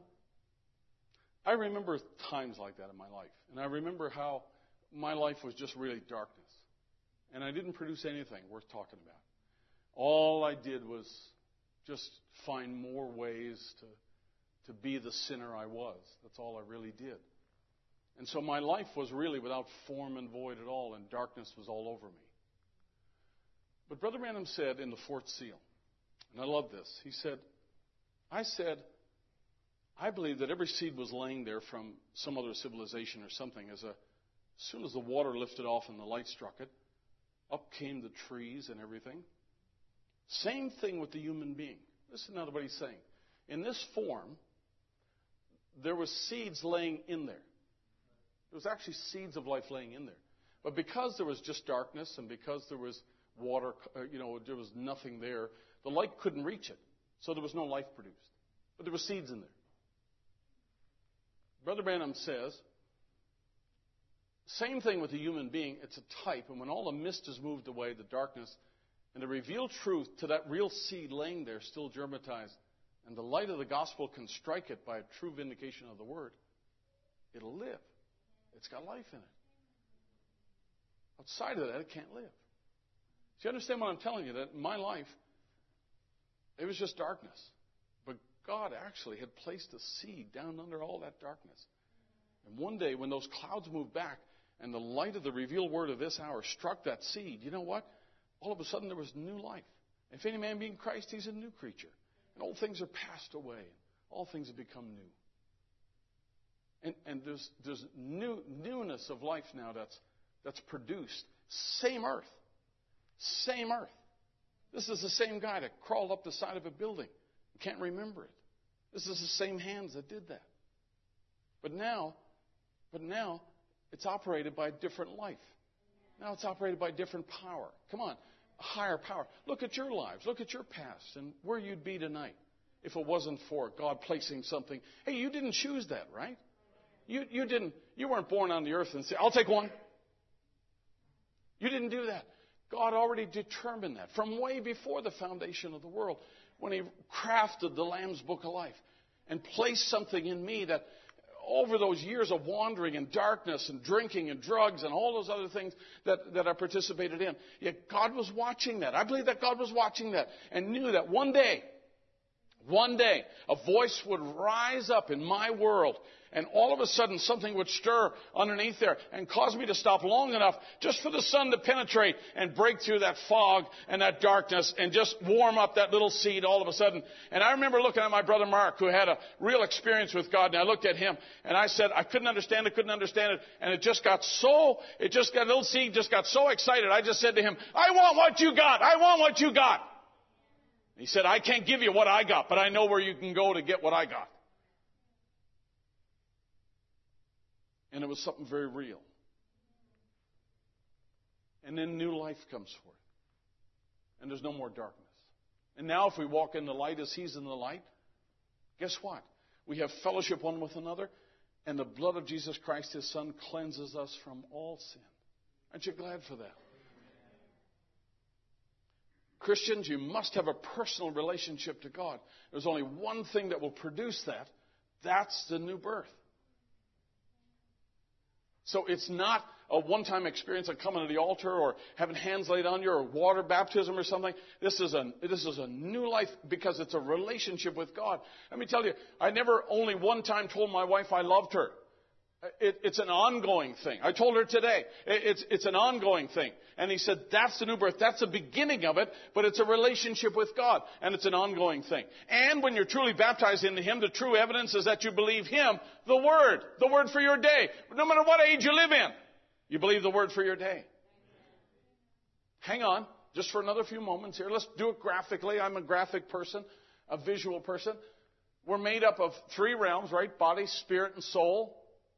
I remember times like that in my life. And I remember how my life was just really darkness. And I didn't produce anything worth talking about. All I did was just find more ways to, to be the sinner I was. That's all I really did. And so my life was really without form and void at all, and darkness was all over me. But Brother Branham said in the fourth seal, and I love this, he said, I said, I believe that every seed was laying there from some other civilization or something. As, a, as soon as the water lifted off and the light struck it, up came the trees and everything. Same thing with the human being. Listen now to what he's saying. In this form, there was seeds laying in there. There was actually seeds of life laying in there. But because there was just darkness and because there was water, uh, you know, there was nothing there, the light couldn't reach it. So there was no life produced. But there were seeds in there. Brother Branham says, same thing with the human being. It's a type. And when all the mist is moved away, the darkness, and the revealed truth to that real seed laying there still germatized, and the light of the gospel can strike it by a true vindication of the word, it'll live. It's got life in it. Outside of that, it can't live. Do you understand what I'm telling you? That in my life, it was just darkness. But God actually had placed a seed down under all that darkness. And one day, when those clouds moved back and the light of the revealed word of this hour struck that seed, you know what? All of a sudden, there was new life. If any man be in Christ, he's a new creature. And old things are passed away. All things have become new. And, and there's, there's new, newness of life now that's, that's produced. Same earth. Same earth. This is the same guy that crawled up the side of a building. You can't remember it. This is the same hands that did that. But now, but now, it's operated by a different life. Now it's operated by a different power. Come on, a higher power. Look at your lives. Look at your past and where you'd be tonight if it wasn't for God placing something. Hey, you didn't choose that, right? You, you didn't, you weren't born on the earth and say, "I'll take one." You didn't do that. God already determined that from way before the foundation of the world when He crafted the Lamb's Book of Life and placed something in me that over those years of wandering and darkness and drinking and drugs and all those other things that, that I participated in, yet God was watching that. I believe that God was watching that and knew that one day, one day, a voice would rise up in my world and all of a sudden something would stir underneath there and cause me to stop long enough just for the sun to penetrate and break through that fog and that darkness and just warm up that little seed all of a sudden. And I remember looking at my brother Mark, who had a real experience with God, and I looked at him and I said, I couldn't understand it, couldn't understand it. And it just got so, it just got, a little seed just got so excited. I just said to him, I want what you got. I want what you got. He said, I can't give you what I got, but I know where you can go to get what I got. And it was something very real. And then new life comes forth. And there's no more darkness. And now if we walk in the light as He's in the light, guess what? We have fellowship one with another, and the blood of Jesus Christ, His Son, cleanses us from all sin. Aren't you glad for that? Christians, you must have a personal relationship to God. There's only one thing that will produce that. That's the new birth. So it's not a one-time experience of coming to the altar or having hands laid on you or water baptism or something. This is a, this is a new life because it's a relationship with God. Let me tell you, I never only one time told my wife I loved her. It, it's an ongoing thing. I told her today. It, it's, it's an ongoing thing. And he said, that's the new birth. That's the beginning of it, but it's a relationship with God, and it's an ongoing thing. And when you're truly baptized into Him, the true evidence is that you believe Him, the Word, the Word for your day. No matter what age you live in, you believe the Word for your day. Hang on, just for another few moments here. Let's do it graphically. I'm a graphic person, a visual person. We're made up of three realms, right? Body, spirit, and soul.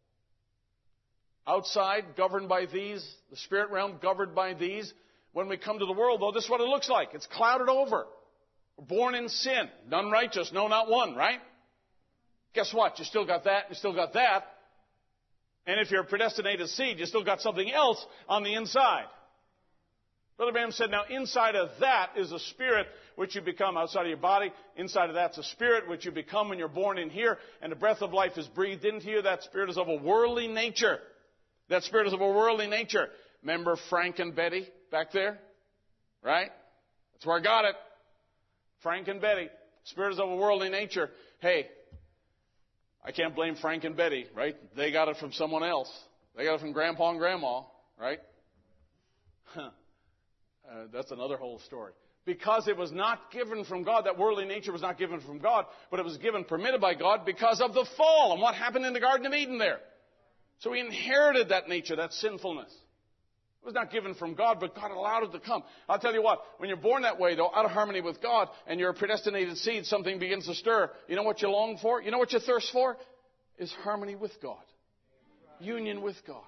Outside, governed by these. The spirit realm, governed by these. When we come to the world, though, this is what it looks like. It's clouded over. We're born in sin. None righteous, no, not one, right? Guess what? You still got that, you still got that. And if you're a predestinated seed, you still got something else on the inside. Brother Branham said, now inside of that is a spirit which you become outside of your body. Inside of that's a spirit which you become when you're born in here. And the breath of life is breathed into you. That spirit is of a worldly nature. That spirit is of a worldly nature. Remember Frank and Betty back there? Right? That's where I got it. Frank and Betty. Spirit is of a worldly nature. Hey, I can't blame Frank and Betty, right? They got it from someone else. They got it from Grandpa and Grandma, right? Huh. Uh, that's another whole story. Because it was not given from God, that worldly nature was not given from God, but it was given, permitted by God because of the fall and what happened in the Garden of Eden there. So we inherited that nature, that sinfulness. It was not given from God, but God allowed it to come. I'll tell you what, when you're born that way, though, out of harmony with God, and you're a predestinated seed, something begins to stir. You know what you long for? You know what you thirst for? Is harmony with God. Union with God.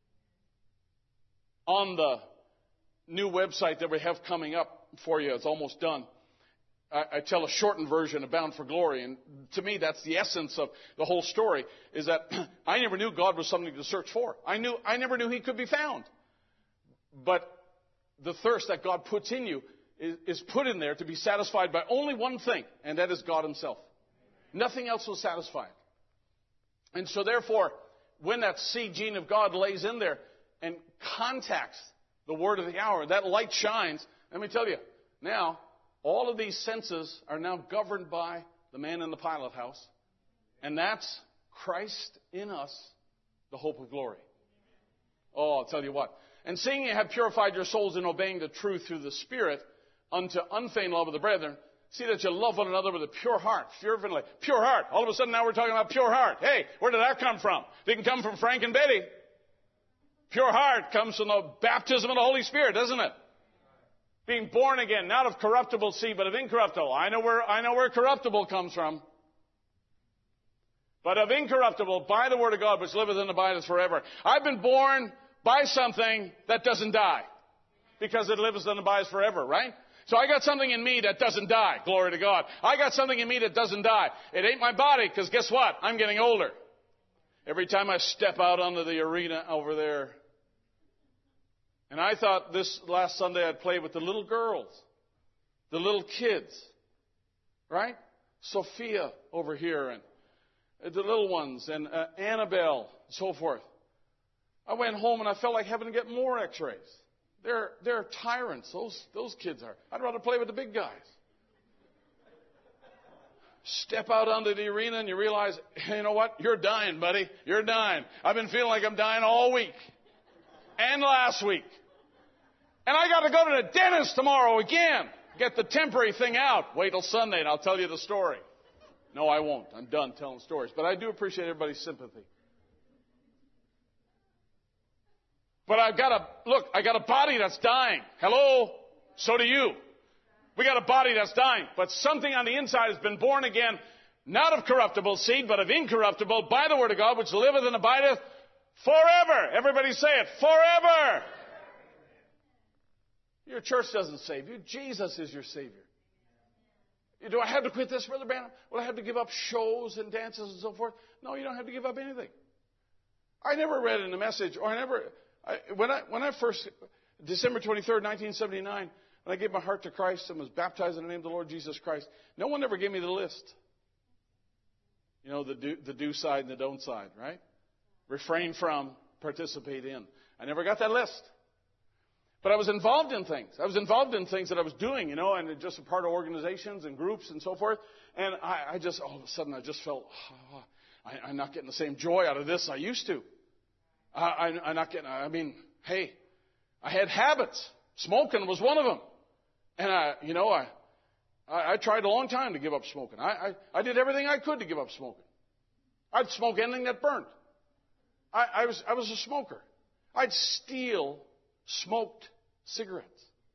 On the new website that we have coming up for you, it's almost done. I tell a shortened version of Bound for Glory, and to me that's the essence of the whole story, is that I never knew God was something to search for. I knew I never knew He could be found. But the thirst that God puts in you is, is put in there to be satisfied by only one thing, and that is God Himself. Nothing else will satisfy it. And so therefore, when that seed gene of God lays in there and contacts the word of the hour, that light shines. Let me tell you, now, all of these senses are now governed by the man in the pilot house. And that's Christ in us, the hope of glory. Oh, I'll tell you what. And seeing you have purified your souls in obeying the truth through the Spirit unto unfeigned love of the brethren, see that you love one another with a pure heart, fervently. Pure heart. All of a sudden now we're talking about pure heart. Hey, where did that come from? It didn't come from Frank and Betty. Pure heart comes from the baptism of the Holy Spirit, doesn't it? Being born again, not of corruptible seed, but of incorruptible. I know where, I know where corruptible comes from. But of incorruptible, by the word of God, which liveth and abideth forever. I've been born by something that doesn't die. Because it lives and abides forever, right? So I got something in me that doesn't die. Glory to God. I got something in me that doesn't die. It ain't my body, because guess what? I'm getting older. Every time I step out onto the arena over there, And I thought this last Sunday I'd play with the little girls, the little kids, right? Sophia over here and the little ones and uh, Annabelle and so forth. I went home and I felt like having to get more x-rays. They're, they're tyrants, those, those kids are. I'd rather play with the big guys. Step out onto the arena and you realize, you know what? You're dying, buddy. You're dying. I've been feeling like I'm dying all week and last week. And I got to go to the dentist tomorrow again. Get the temporary thing out. Wait till Sunday and I'll tell you the story. No, I won't. I'm done telling stories. But I do appreciate everybody's sympathy. But I've got a, look, I got a body that's dying. Hello? So do you. We got a body that's dying. But something on the inside has been born again, not of corruptible seed, but of incorruptible, by the word of God, which liveth and abideth forever. Everybody say it. Forever. Your church doesn't save you. Jesus is your Savior. Do I have to quit this, Brother Branham? Will I have to give up shows and dances and so forth? No, you don't have to give up anything. I never read in the message, or I never, I, when I when I first, December twenty-third, nineteen seventy-nine, when I gave my heart to Christ and was baptized in the name of the Lord Jesus Christ, no one ever gave me the list. You know, the do, the do side and the don't side, right? Refrain from, participate in. I never got that list. But I was involved in things. I was involved in things that I was doing, you know, and just a part of organizations and groups and so forth. And I, I just, all of a sudden, I just felt, oh, I, I'm not getting the same joy out of this I used to. I, I, I'm not getting, I mean, hey, I had habits. Smoking was one of them. And I, you know, I, I, I tried a long time to give up smoking. I, I, I did everything I could to give up smoking. I'd smoke anything that burned. I, I was, I was a smoker. I'd steal smoked cigarettes.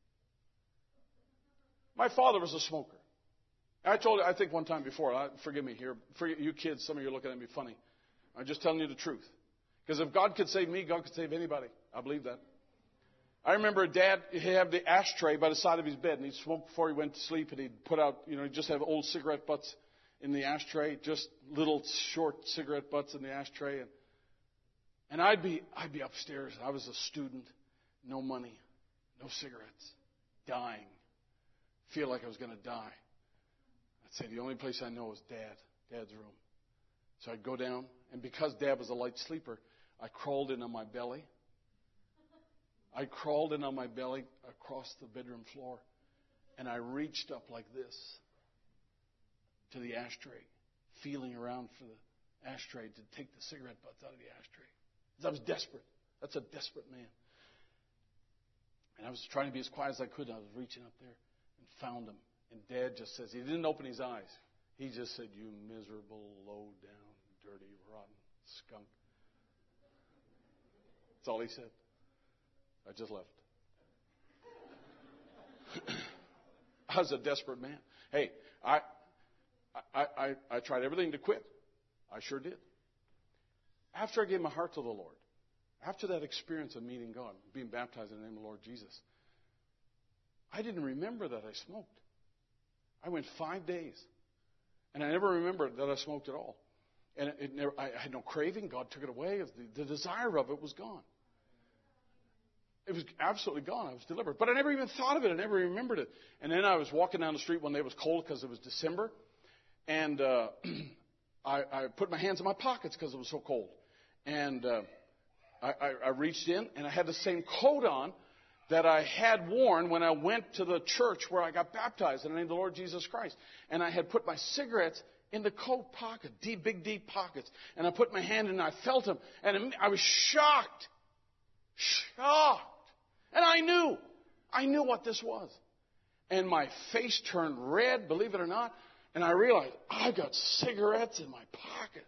My father was a smoker. I told you, I think one time before, I, forgive me here, for you kids, some of you are looking at me funny. I'm just telling you the truth. Because if God could save me, God could save anybody. I believe that. I remember Dad, he'd have the ashtray by the side of his bed, and he'd smoke before he went to sleep, and he'd put out, you know, he'd just have old cigarette butts in the ashtray, just little short cigarette butts in the ashtray. And, and I'd be, I'd be upstairs. I was a student, no money. No cigarettes. Dying. Feel like I was going to die. I'd say the only place I know is Dad. Dad's room. So I'd go down, and because Dad was a light sleeper, I crawled in on my belly. I crawled in on my belly across the bedroom floor, and I reached up like this to the ashtray, feeling around for the ashtray to take the cigarette butts out of the ashtray. Because I was desperate. That's a desperate man. And I was trying to be as quiet as I could. And I was reaching up there and found him. And Dad just says, he didn't open his eyes. He just said, "You miserable, low-down, dirty, rotten skunk." That's all he said. I just left. I was a desperate man. Hey, I, I, I, I tried everything to quit. I sure did. After I gave my heart to the Lord, after that experience of meeting God, being baptized in the name of the Lord Jesus, I didn't remember that I smoked. I went five days, and I never remembered that I smoked at all. And it, it never, I had no craving. God took it away. The, the desire of it was gone. It was absolutely gone. I was delivered. But I never even thought of it. I never remembered it. And then I was walking down the street one day. It was cold because it was December. And uh, I, I put my hands in my pockets because it was so cold. And uh, I, I, I reached in, and I had the same coat on that I had worn when I went to the church where I got baptized in the name of the Lord Jesus Christ. And I had put my cigarettes in the coat pocket, deep, big, deep pockets. And I put my hand in, and I felt them. And I was shocked. Shocked. And I knew. I knew what this was. And my face turned red, believe it or not. And I realized, I got cigarettes in my pocket.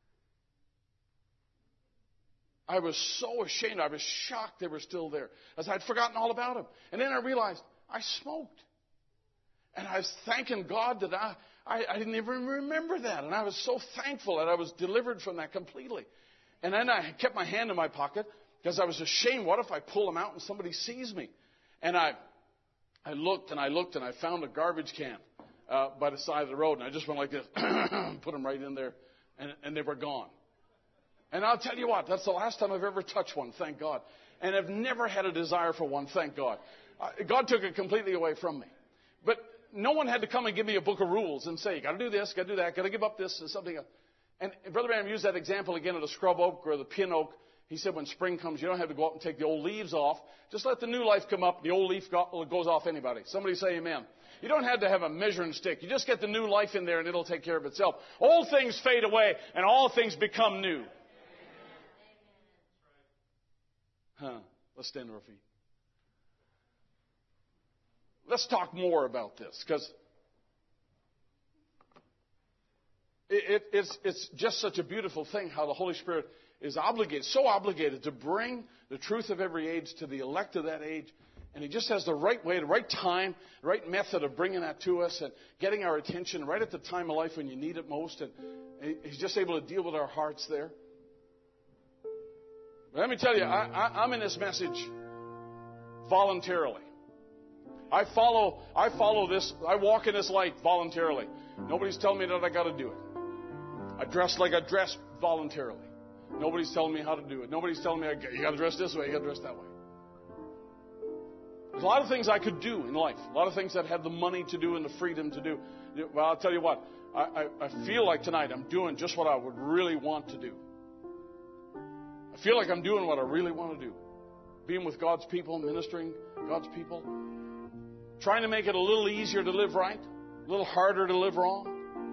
I was so ashamed. I was shocked they were still there, as I'd forgotten all about them. And then I realized I smoked. And I was thanking God that I, I, I didn't even remember that. And I was so thankful that I was delivered from that completely. And then I kept my hand in my pocket because I was ashamed. What if I pull them out and somebody sees me? And I, I looked and I looked and I found a garbage can uh, by the side of the road. And I just went like this, put them right in there, and, and they were gone. And I'll tell you what, that's the last time I've ever touched one, thank God. and have never had a desire for one, thank God. Uh, God took it completely away from me. But no one had to come and give me a book of rules and say, you got to do this, got to do that, got to give up this and something else. And Brother Branham used that example again of the scrub oak or the pin oak. He said when spring comes, you don't have to go out and take the old leaves off. Just let the new life come up. The old leaf go, goes off anybody. Somebody say amen. You don't have to have a measuring stick. You just get the new life in there and it'll take care of itself. Old things fade away and all things become new. Huh. Let's stand to our feet. Let's talk more about this, because it, it, it's, it's just such a beautiful thing how the Holy Spirit is obligated, so obligated to bring the truth of every age to the elect of that age. And He just has the right way, the right time, the right method of bringing that to us and getting our attention right at the time of life when you need it most. And He's just able to deal with our hearts there. But let me tell you, I, I, I'm in this message voluntarily. I follow, I follow this, I walk in this light voluntarily. Nobody's telling me that I got to do it. I dress like I dress voluntarily. Nobody's telling me how to do it. Nobody's telling me, you got to dress this way, you got to dress that way. There's a lot of things I could do in life. A lot of things that I have the money to do and the freedom to do. Well, I'll tell you what, I, I, I feel like tonight I'm doing just what I would really want to do. I feel like I'm doing what I really want to do. Being with God's people, ministering God's people. Trying to make it a little easier to live right, a little harder to live wrong.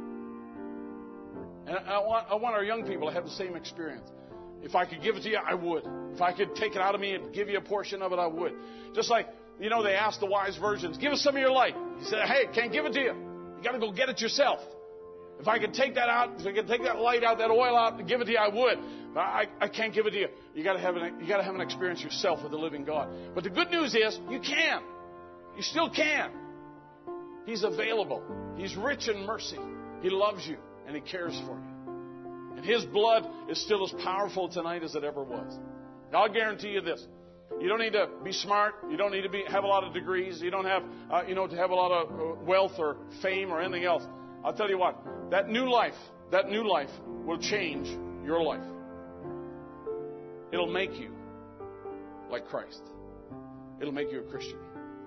And I want, I want our young people to have the same experience. If I could give it to you, I would. If I could take it out of me and give you a portion of it, I would. Just like, you know, they asked the wise virgins, give us some of your light. He said, hey, can't give it to you. You got to go get it yourself. If I could take that out, if I could take that light out, that oil out, and give it to you, I would. But I, I can't give it to you. You got to have an, you got to have an experience yourself with the living God. But the good news is, you can. You still can. He's available. He's rich in mercy. He loves you and He cares for you. And His blood is still as powerful tonight as it ever was. I'll guarantee you this. You don't need to be smart. You don't need to be, have a lot of degrees. You don't have, uh, you know, to have a lot of uh, wealth or fame or anything else. I'll tell you what. That new life, that new life will change your life. It'll make you like Christ. It'll make you a Christian.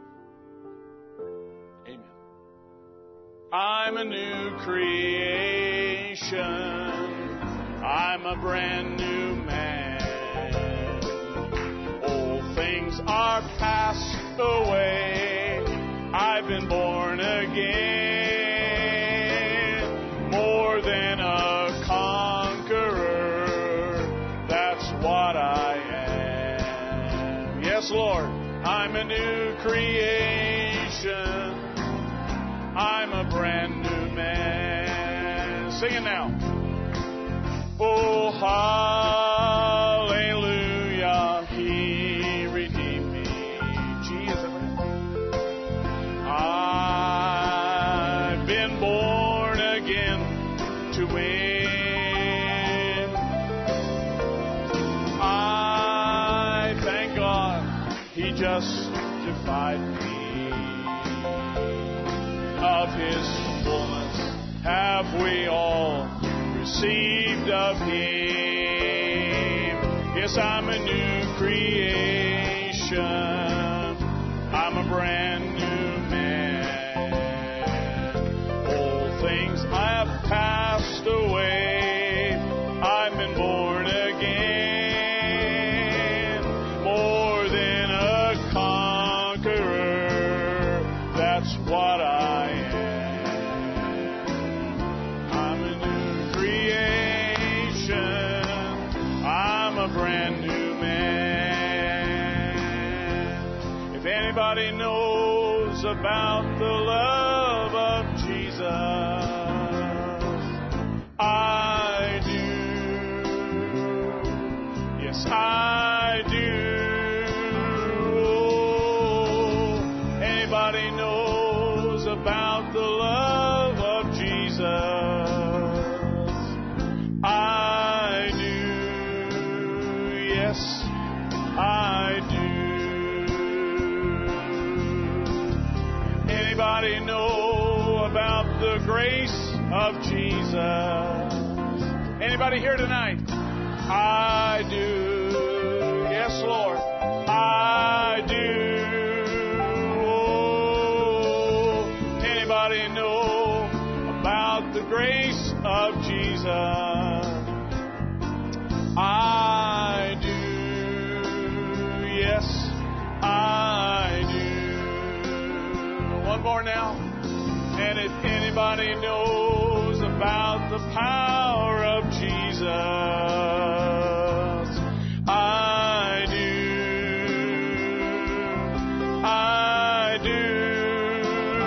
Amen. I'm a new creation. I'm a brand new man. Old things are passed away. I've been born again. More than a conqueror. That's what I am. Yes, Lord. I'm a new creation. I'm a brand new man. Sing it now. Oh, hallelujah. He redeemed me. Jesus. I've been born again to win. I thank God He justified me. Of His fullness have we all received of Him. Yes, I'm a new creation. I'm a brand new man. Old things have passed away. I've been born again. More than a conqueror. That's what I brand new man. If anybody knows about the love of Jesus, I do. Yes, I do. Oh, anybody knows about the love of Jesus? I do. Anybody know about the grace of Jesus? Anybody here tonight? I do. Yes, Lord. Anybody know about the grace of Jesus? I do. Yes, I do. One more now. And if anybody knows about the power of Jesus, I do. I do.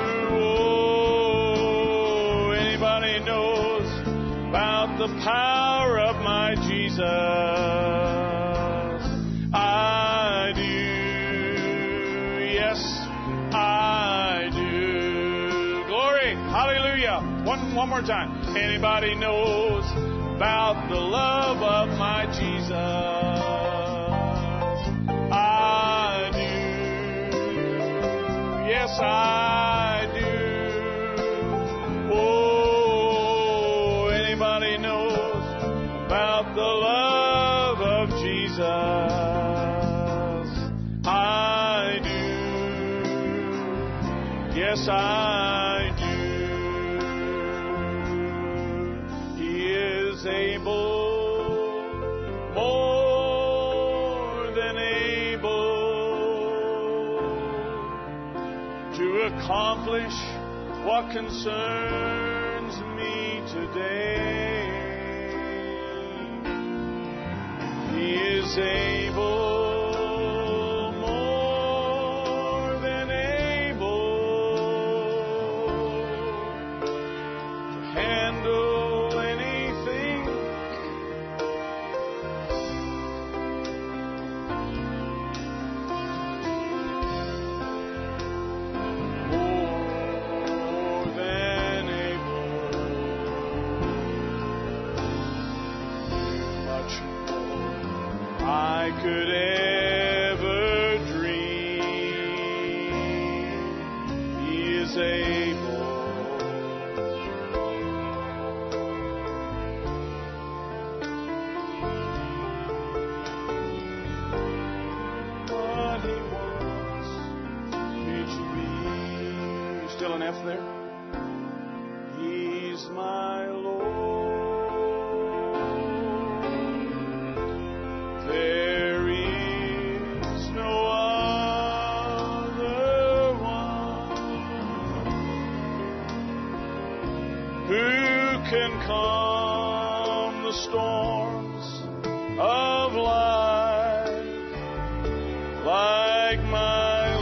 Oh, anybody knows about the power of my Jesus? I do. Yes, I do. Glory. Hallelujah. One, one more time. Anybody knows about the love of my Jesus? I do. Yes, I do. Oh, anybody knows about the love of Jesus? I do. Yes, I do. He is able, more than able, to accomplish what concerns me today. He is able, more than able, to handle anything. More than able, much more I could ever dream. He is able. What He wants me to be. Still an F there? He's my Lord. There is no other one who can calm the storms of life like my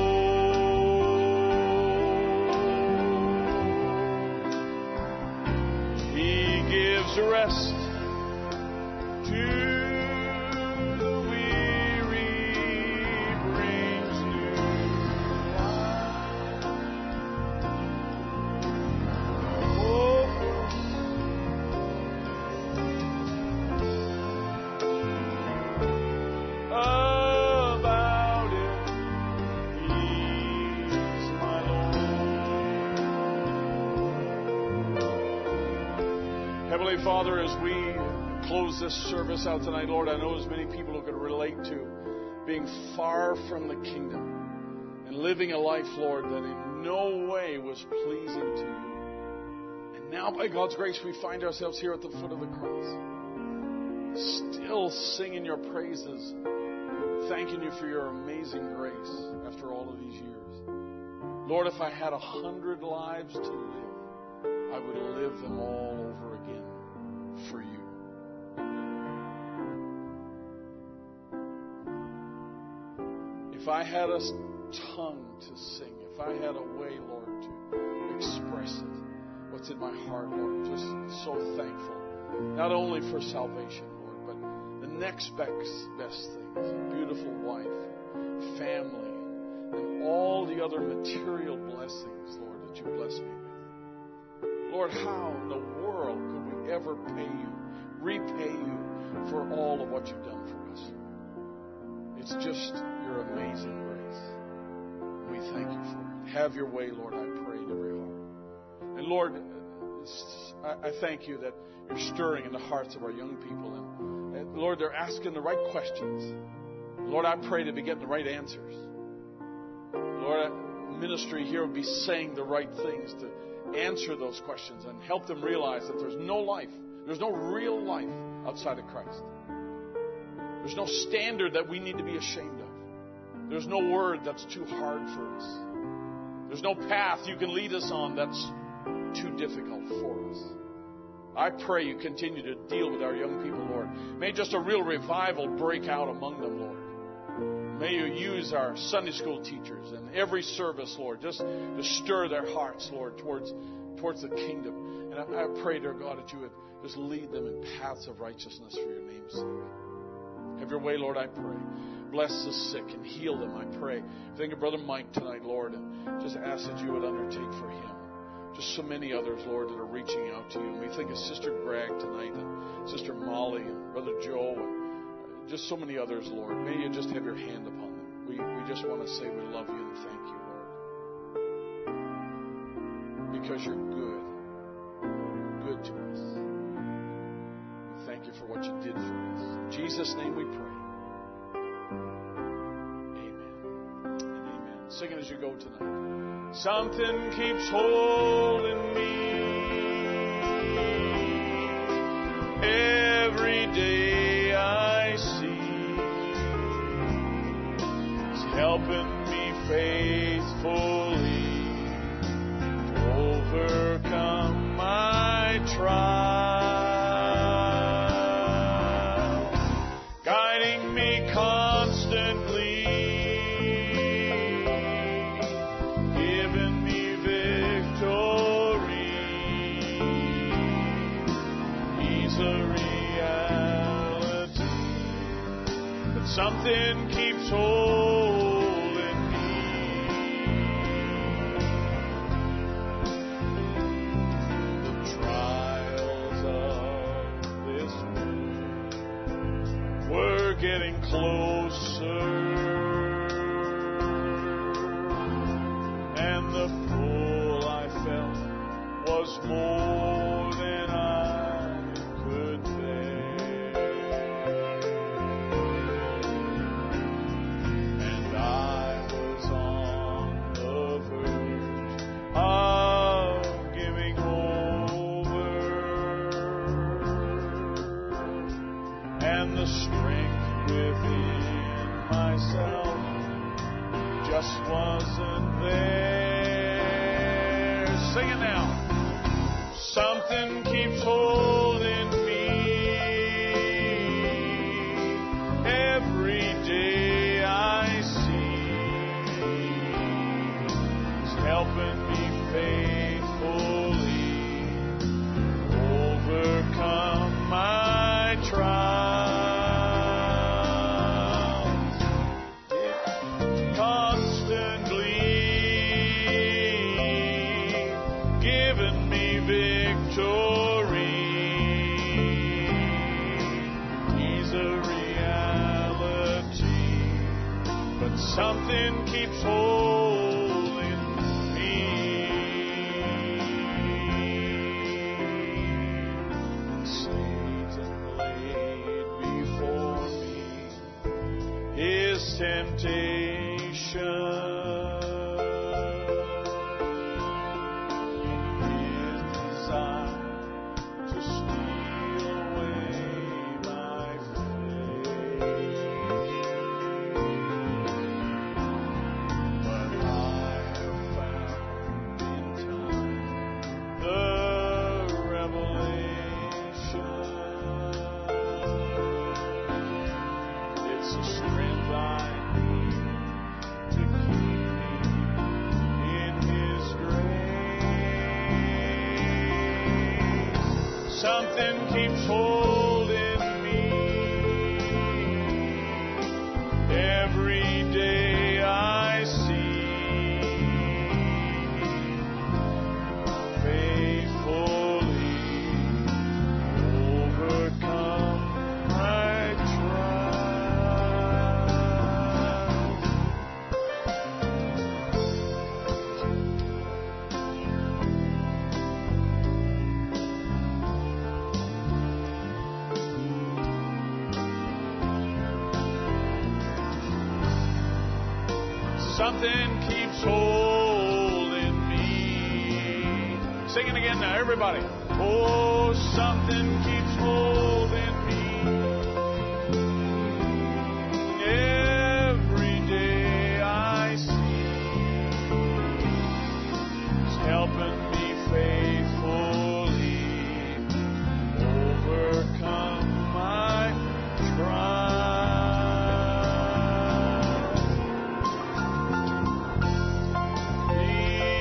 Lord. He gives rest to the weary, brings new life. Oh, about it, He's my Lord. Heavenly Father, as we close this service out tonight, Lord, I know there's many people who could relate to being far from the kingdom and living a life, Lord, that in no way was pleasing to you. And now, by God's grace, we find ourselves here at the foot of the cross, still singing your praises, thanking you for your amazing grace after all of these years. Lord, if I had a hundred lives to live, I would live them all over again for you. If I had a tongue to sing, if I had a way, Lord, to express it, what's in my heart, Lord, just so thankful, not only for salvation, Lord, but the next best, best things, a beautiful wife, family, and all the other material blessings, Lord, that you bless me with. Lord, how in the world could we ever pay you, repay you for all of what you've done for us? It's just your amazing grace. We thank you for it. Have your way, Lord, I pray in every heart. And Lord, I thank you that you're stirring in the hearts of our young people. And, and Lord, they're asking the right questions. Lord, I pray to be getting the right answers. Lord, ministry here would be saying the right things to answer those questions and help them realize that there's no life, there's no real life outside of Christ. There's no standard that we need to be ashamed of. There's no word that's too hard for us. There's no path you can lead us on that's too difficult for us. I pray you continue to deal with our young people, Lord. May just a real revival break out among them, Lord. May you use our Sunday school teachers and every service, Lord, just to stir their hearts, Lord, towards towards the kingdom. And I, I pray, dear God, that you would just lead them in paths of righteousness for your name's sake. Have your way, Lord, I pray. Bless the sick and heal them, I pray. Think of Brother Mike tonight, Lord, and just ask that you would undertake for him. Just so many others, Lord, that are reaching out to you. And we think of Sister Greg tonight and Sister Molly and Brother Joe and just so many others, Lord. May you just have your hand upon them. We, we just want to say we love you and thank you, Lord. Because you're good. Good to us. We thank you for what you did for us. In Jesus' name we pray. Amen and amen. Sing it as you go tonight. Something keeps holding me every day I see. It's helping me faithfully to overcome my trial, guiding me constantly. Something keeps holding me. The trials of this world were getting closer, and the pull I felt was more than I could bear. Just wasn't there. Sing it now. Something keeps holding me every day I see. It's helping me faithfully overcome my trials. Something keeps holding me. Satan laid before me his temptation. Something keeps holding me every day I see. Faithfully overcome my something keeps holding. Sing it again now, everybody. Oh, something keeps holding me. Every day I see it's helping me faithfully overcome my trials. He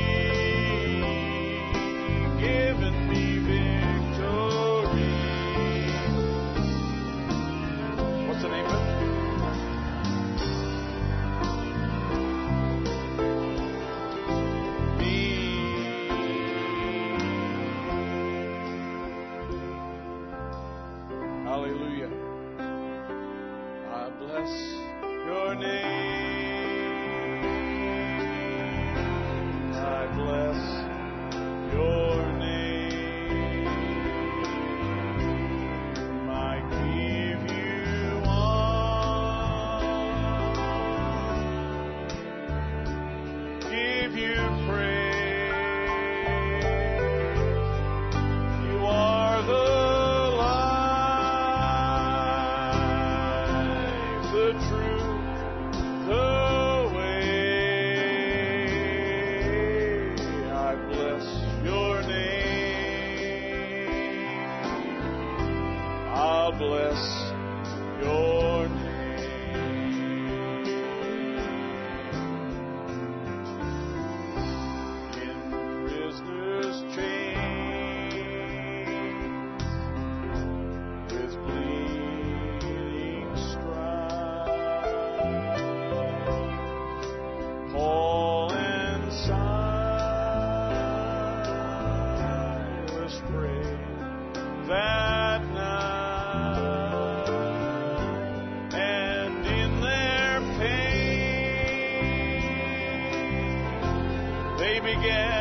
given me victory. What's the name of it? Hallelujah. I bless your name. I bless your name. I give you honor. Give you praise. You are the the truth, the way. I bless your name. I'll bless your name. In prisoner's chains, with bleeding stripes, Paul and Silas prayed that night, and in their pain they began